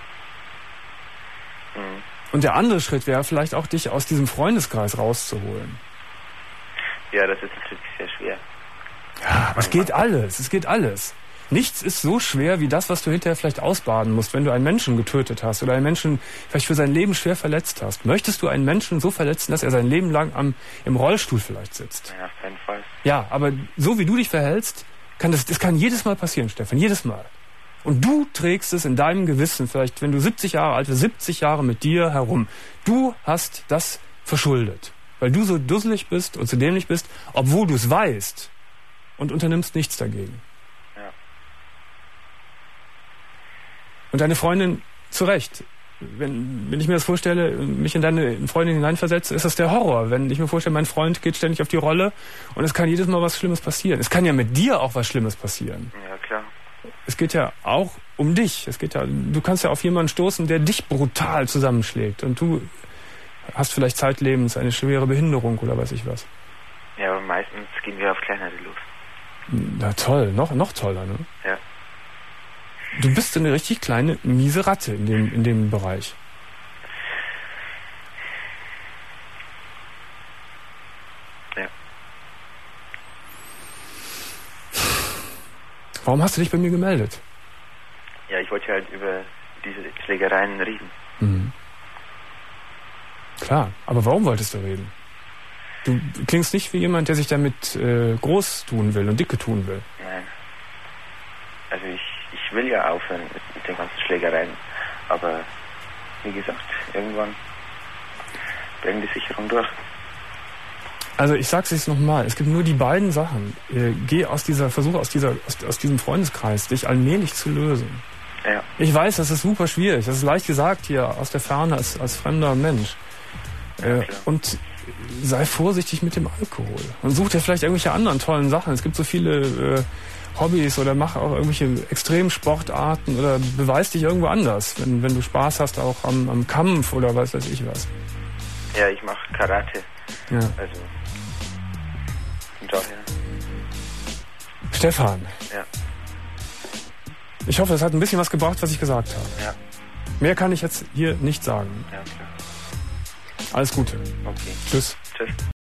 Mhm. Und der andere Schritt wäre vielleicht auch, dich aus diesem Freundeskreis rauszuholen. Ja, das ist natürlich sehr schwer. Ja, aber es geht alles, es geht alles. Nichts ist so schwer wie das, was du hinterher vielleicht ausbaden musst, wenn du einen Menschen getötet hast oder einen Menschen vielleicht für sein Leben schwer verletzt hast. Möchtest du einen Menschen so verletzen, dass er sein Leben lang am, im Rollstuhl vielleicht sitzt? Ja, auf keinen Fall. Ja, aber so wie du dich verhältst, kann das, das kann jedes Mal passieren, Stefan, jedes Mal. Und du trägst es in deinem Gewissen, vielleicht wenn du siebzig Jahre alt bist, siebzig Jahre mit dir herum. Du hast das verschuldet, weil du so dusselig bist und so dämlich bist, obwohl du es weißt und unternimmst nichts dagegen. Ja. Und deine Freundin, zu Recht, wenn, wenn ich mir das vorstelle, mich in deine Freundin hineinversetze, ist das der Horror. Wenn ich mir vorstelle, mein Freund geht ständig auf die Rolle und es kann jedes Mal was Schlimmes passieren. Es kann ja mit dir auch was Schlimmes passieren. Ja, klar. Es geht ja auch um dich. Es geht ja, du kannst ja auf jemanden stoßen, der dich brutal zusammenschlägt. Und du hast vielleicht zeitlebens eine schwere Behinderung oder weiß ich was. Ja, aber meistens gehen wir auf kleinere los. Na toll, noch, noch toller, ne? Ja. Du bist eine richtig kleine, miese Ratte in dem, in dem Bereich. Ja. Warum hast du dich bei mir gemeldet? Ja, ich wollte halt über diese Schlägereien reden. Mhm. Klar, aber warum wolltest du reden? Du klingst nicht wie jemand, der sich damit äh, groß tun will und dicke tun will. Nein. Also ich, ich will ja aufhören mit, mit den ganzen Schlägereien. Aber wie gesagt, irgendwann bringt die Sicherung durch. Also ich sag's jetzt nochmal, es gibt nur die beiden Sachen. Äh, geh aus dieser, versuche aus dieser, aus, aus diesem Freundeskreis, dich allmählich zu lösen. Ja. Ich weiß, das ist super schwierig. Das ist leicht gesagt hier aus der Ferne als, als fremder Mensch. Äh, und sei vorsichtig mit dem Alkohol. Und such dir vielleicht irgendwelche anderen tollen Sachen. Es gibt so viele äh, Hobbys oder mach auch irgendwelche Extremsportarten oder beweis dich irgendwo anders, wenn, wenn du Spaß hast, auch am, am Kampf oder was weiß ich was. Ja, ich mache Karate. Ja. Also, von daher. Stefan. Ja. Ich hoffe, es hat ein bisschen was gebracht, was ich gesagt habe. Ja. Mehr kann ich jetzt hier nicht sagen. Ja, klar. Alles Gute. Okay. Tschüss. Tschüss.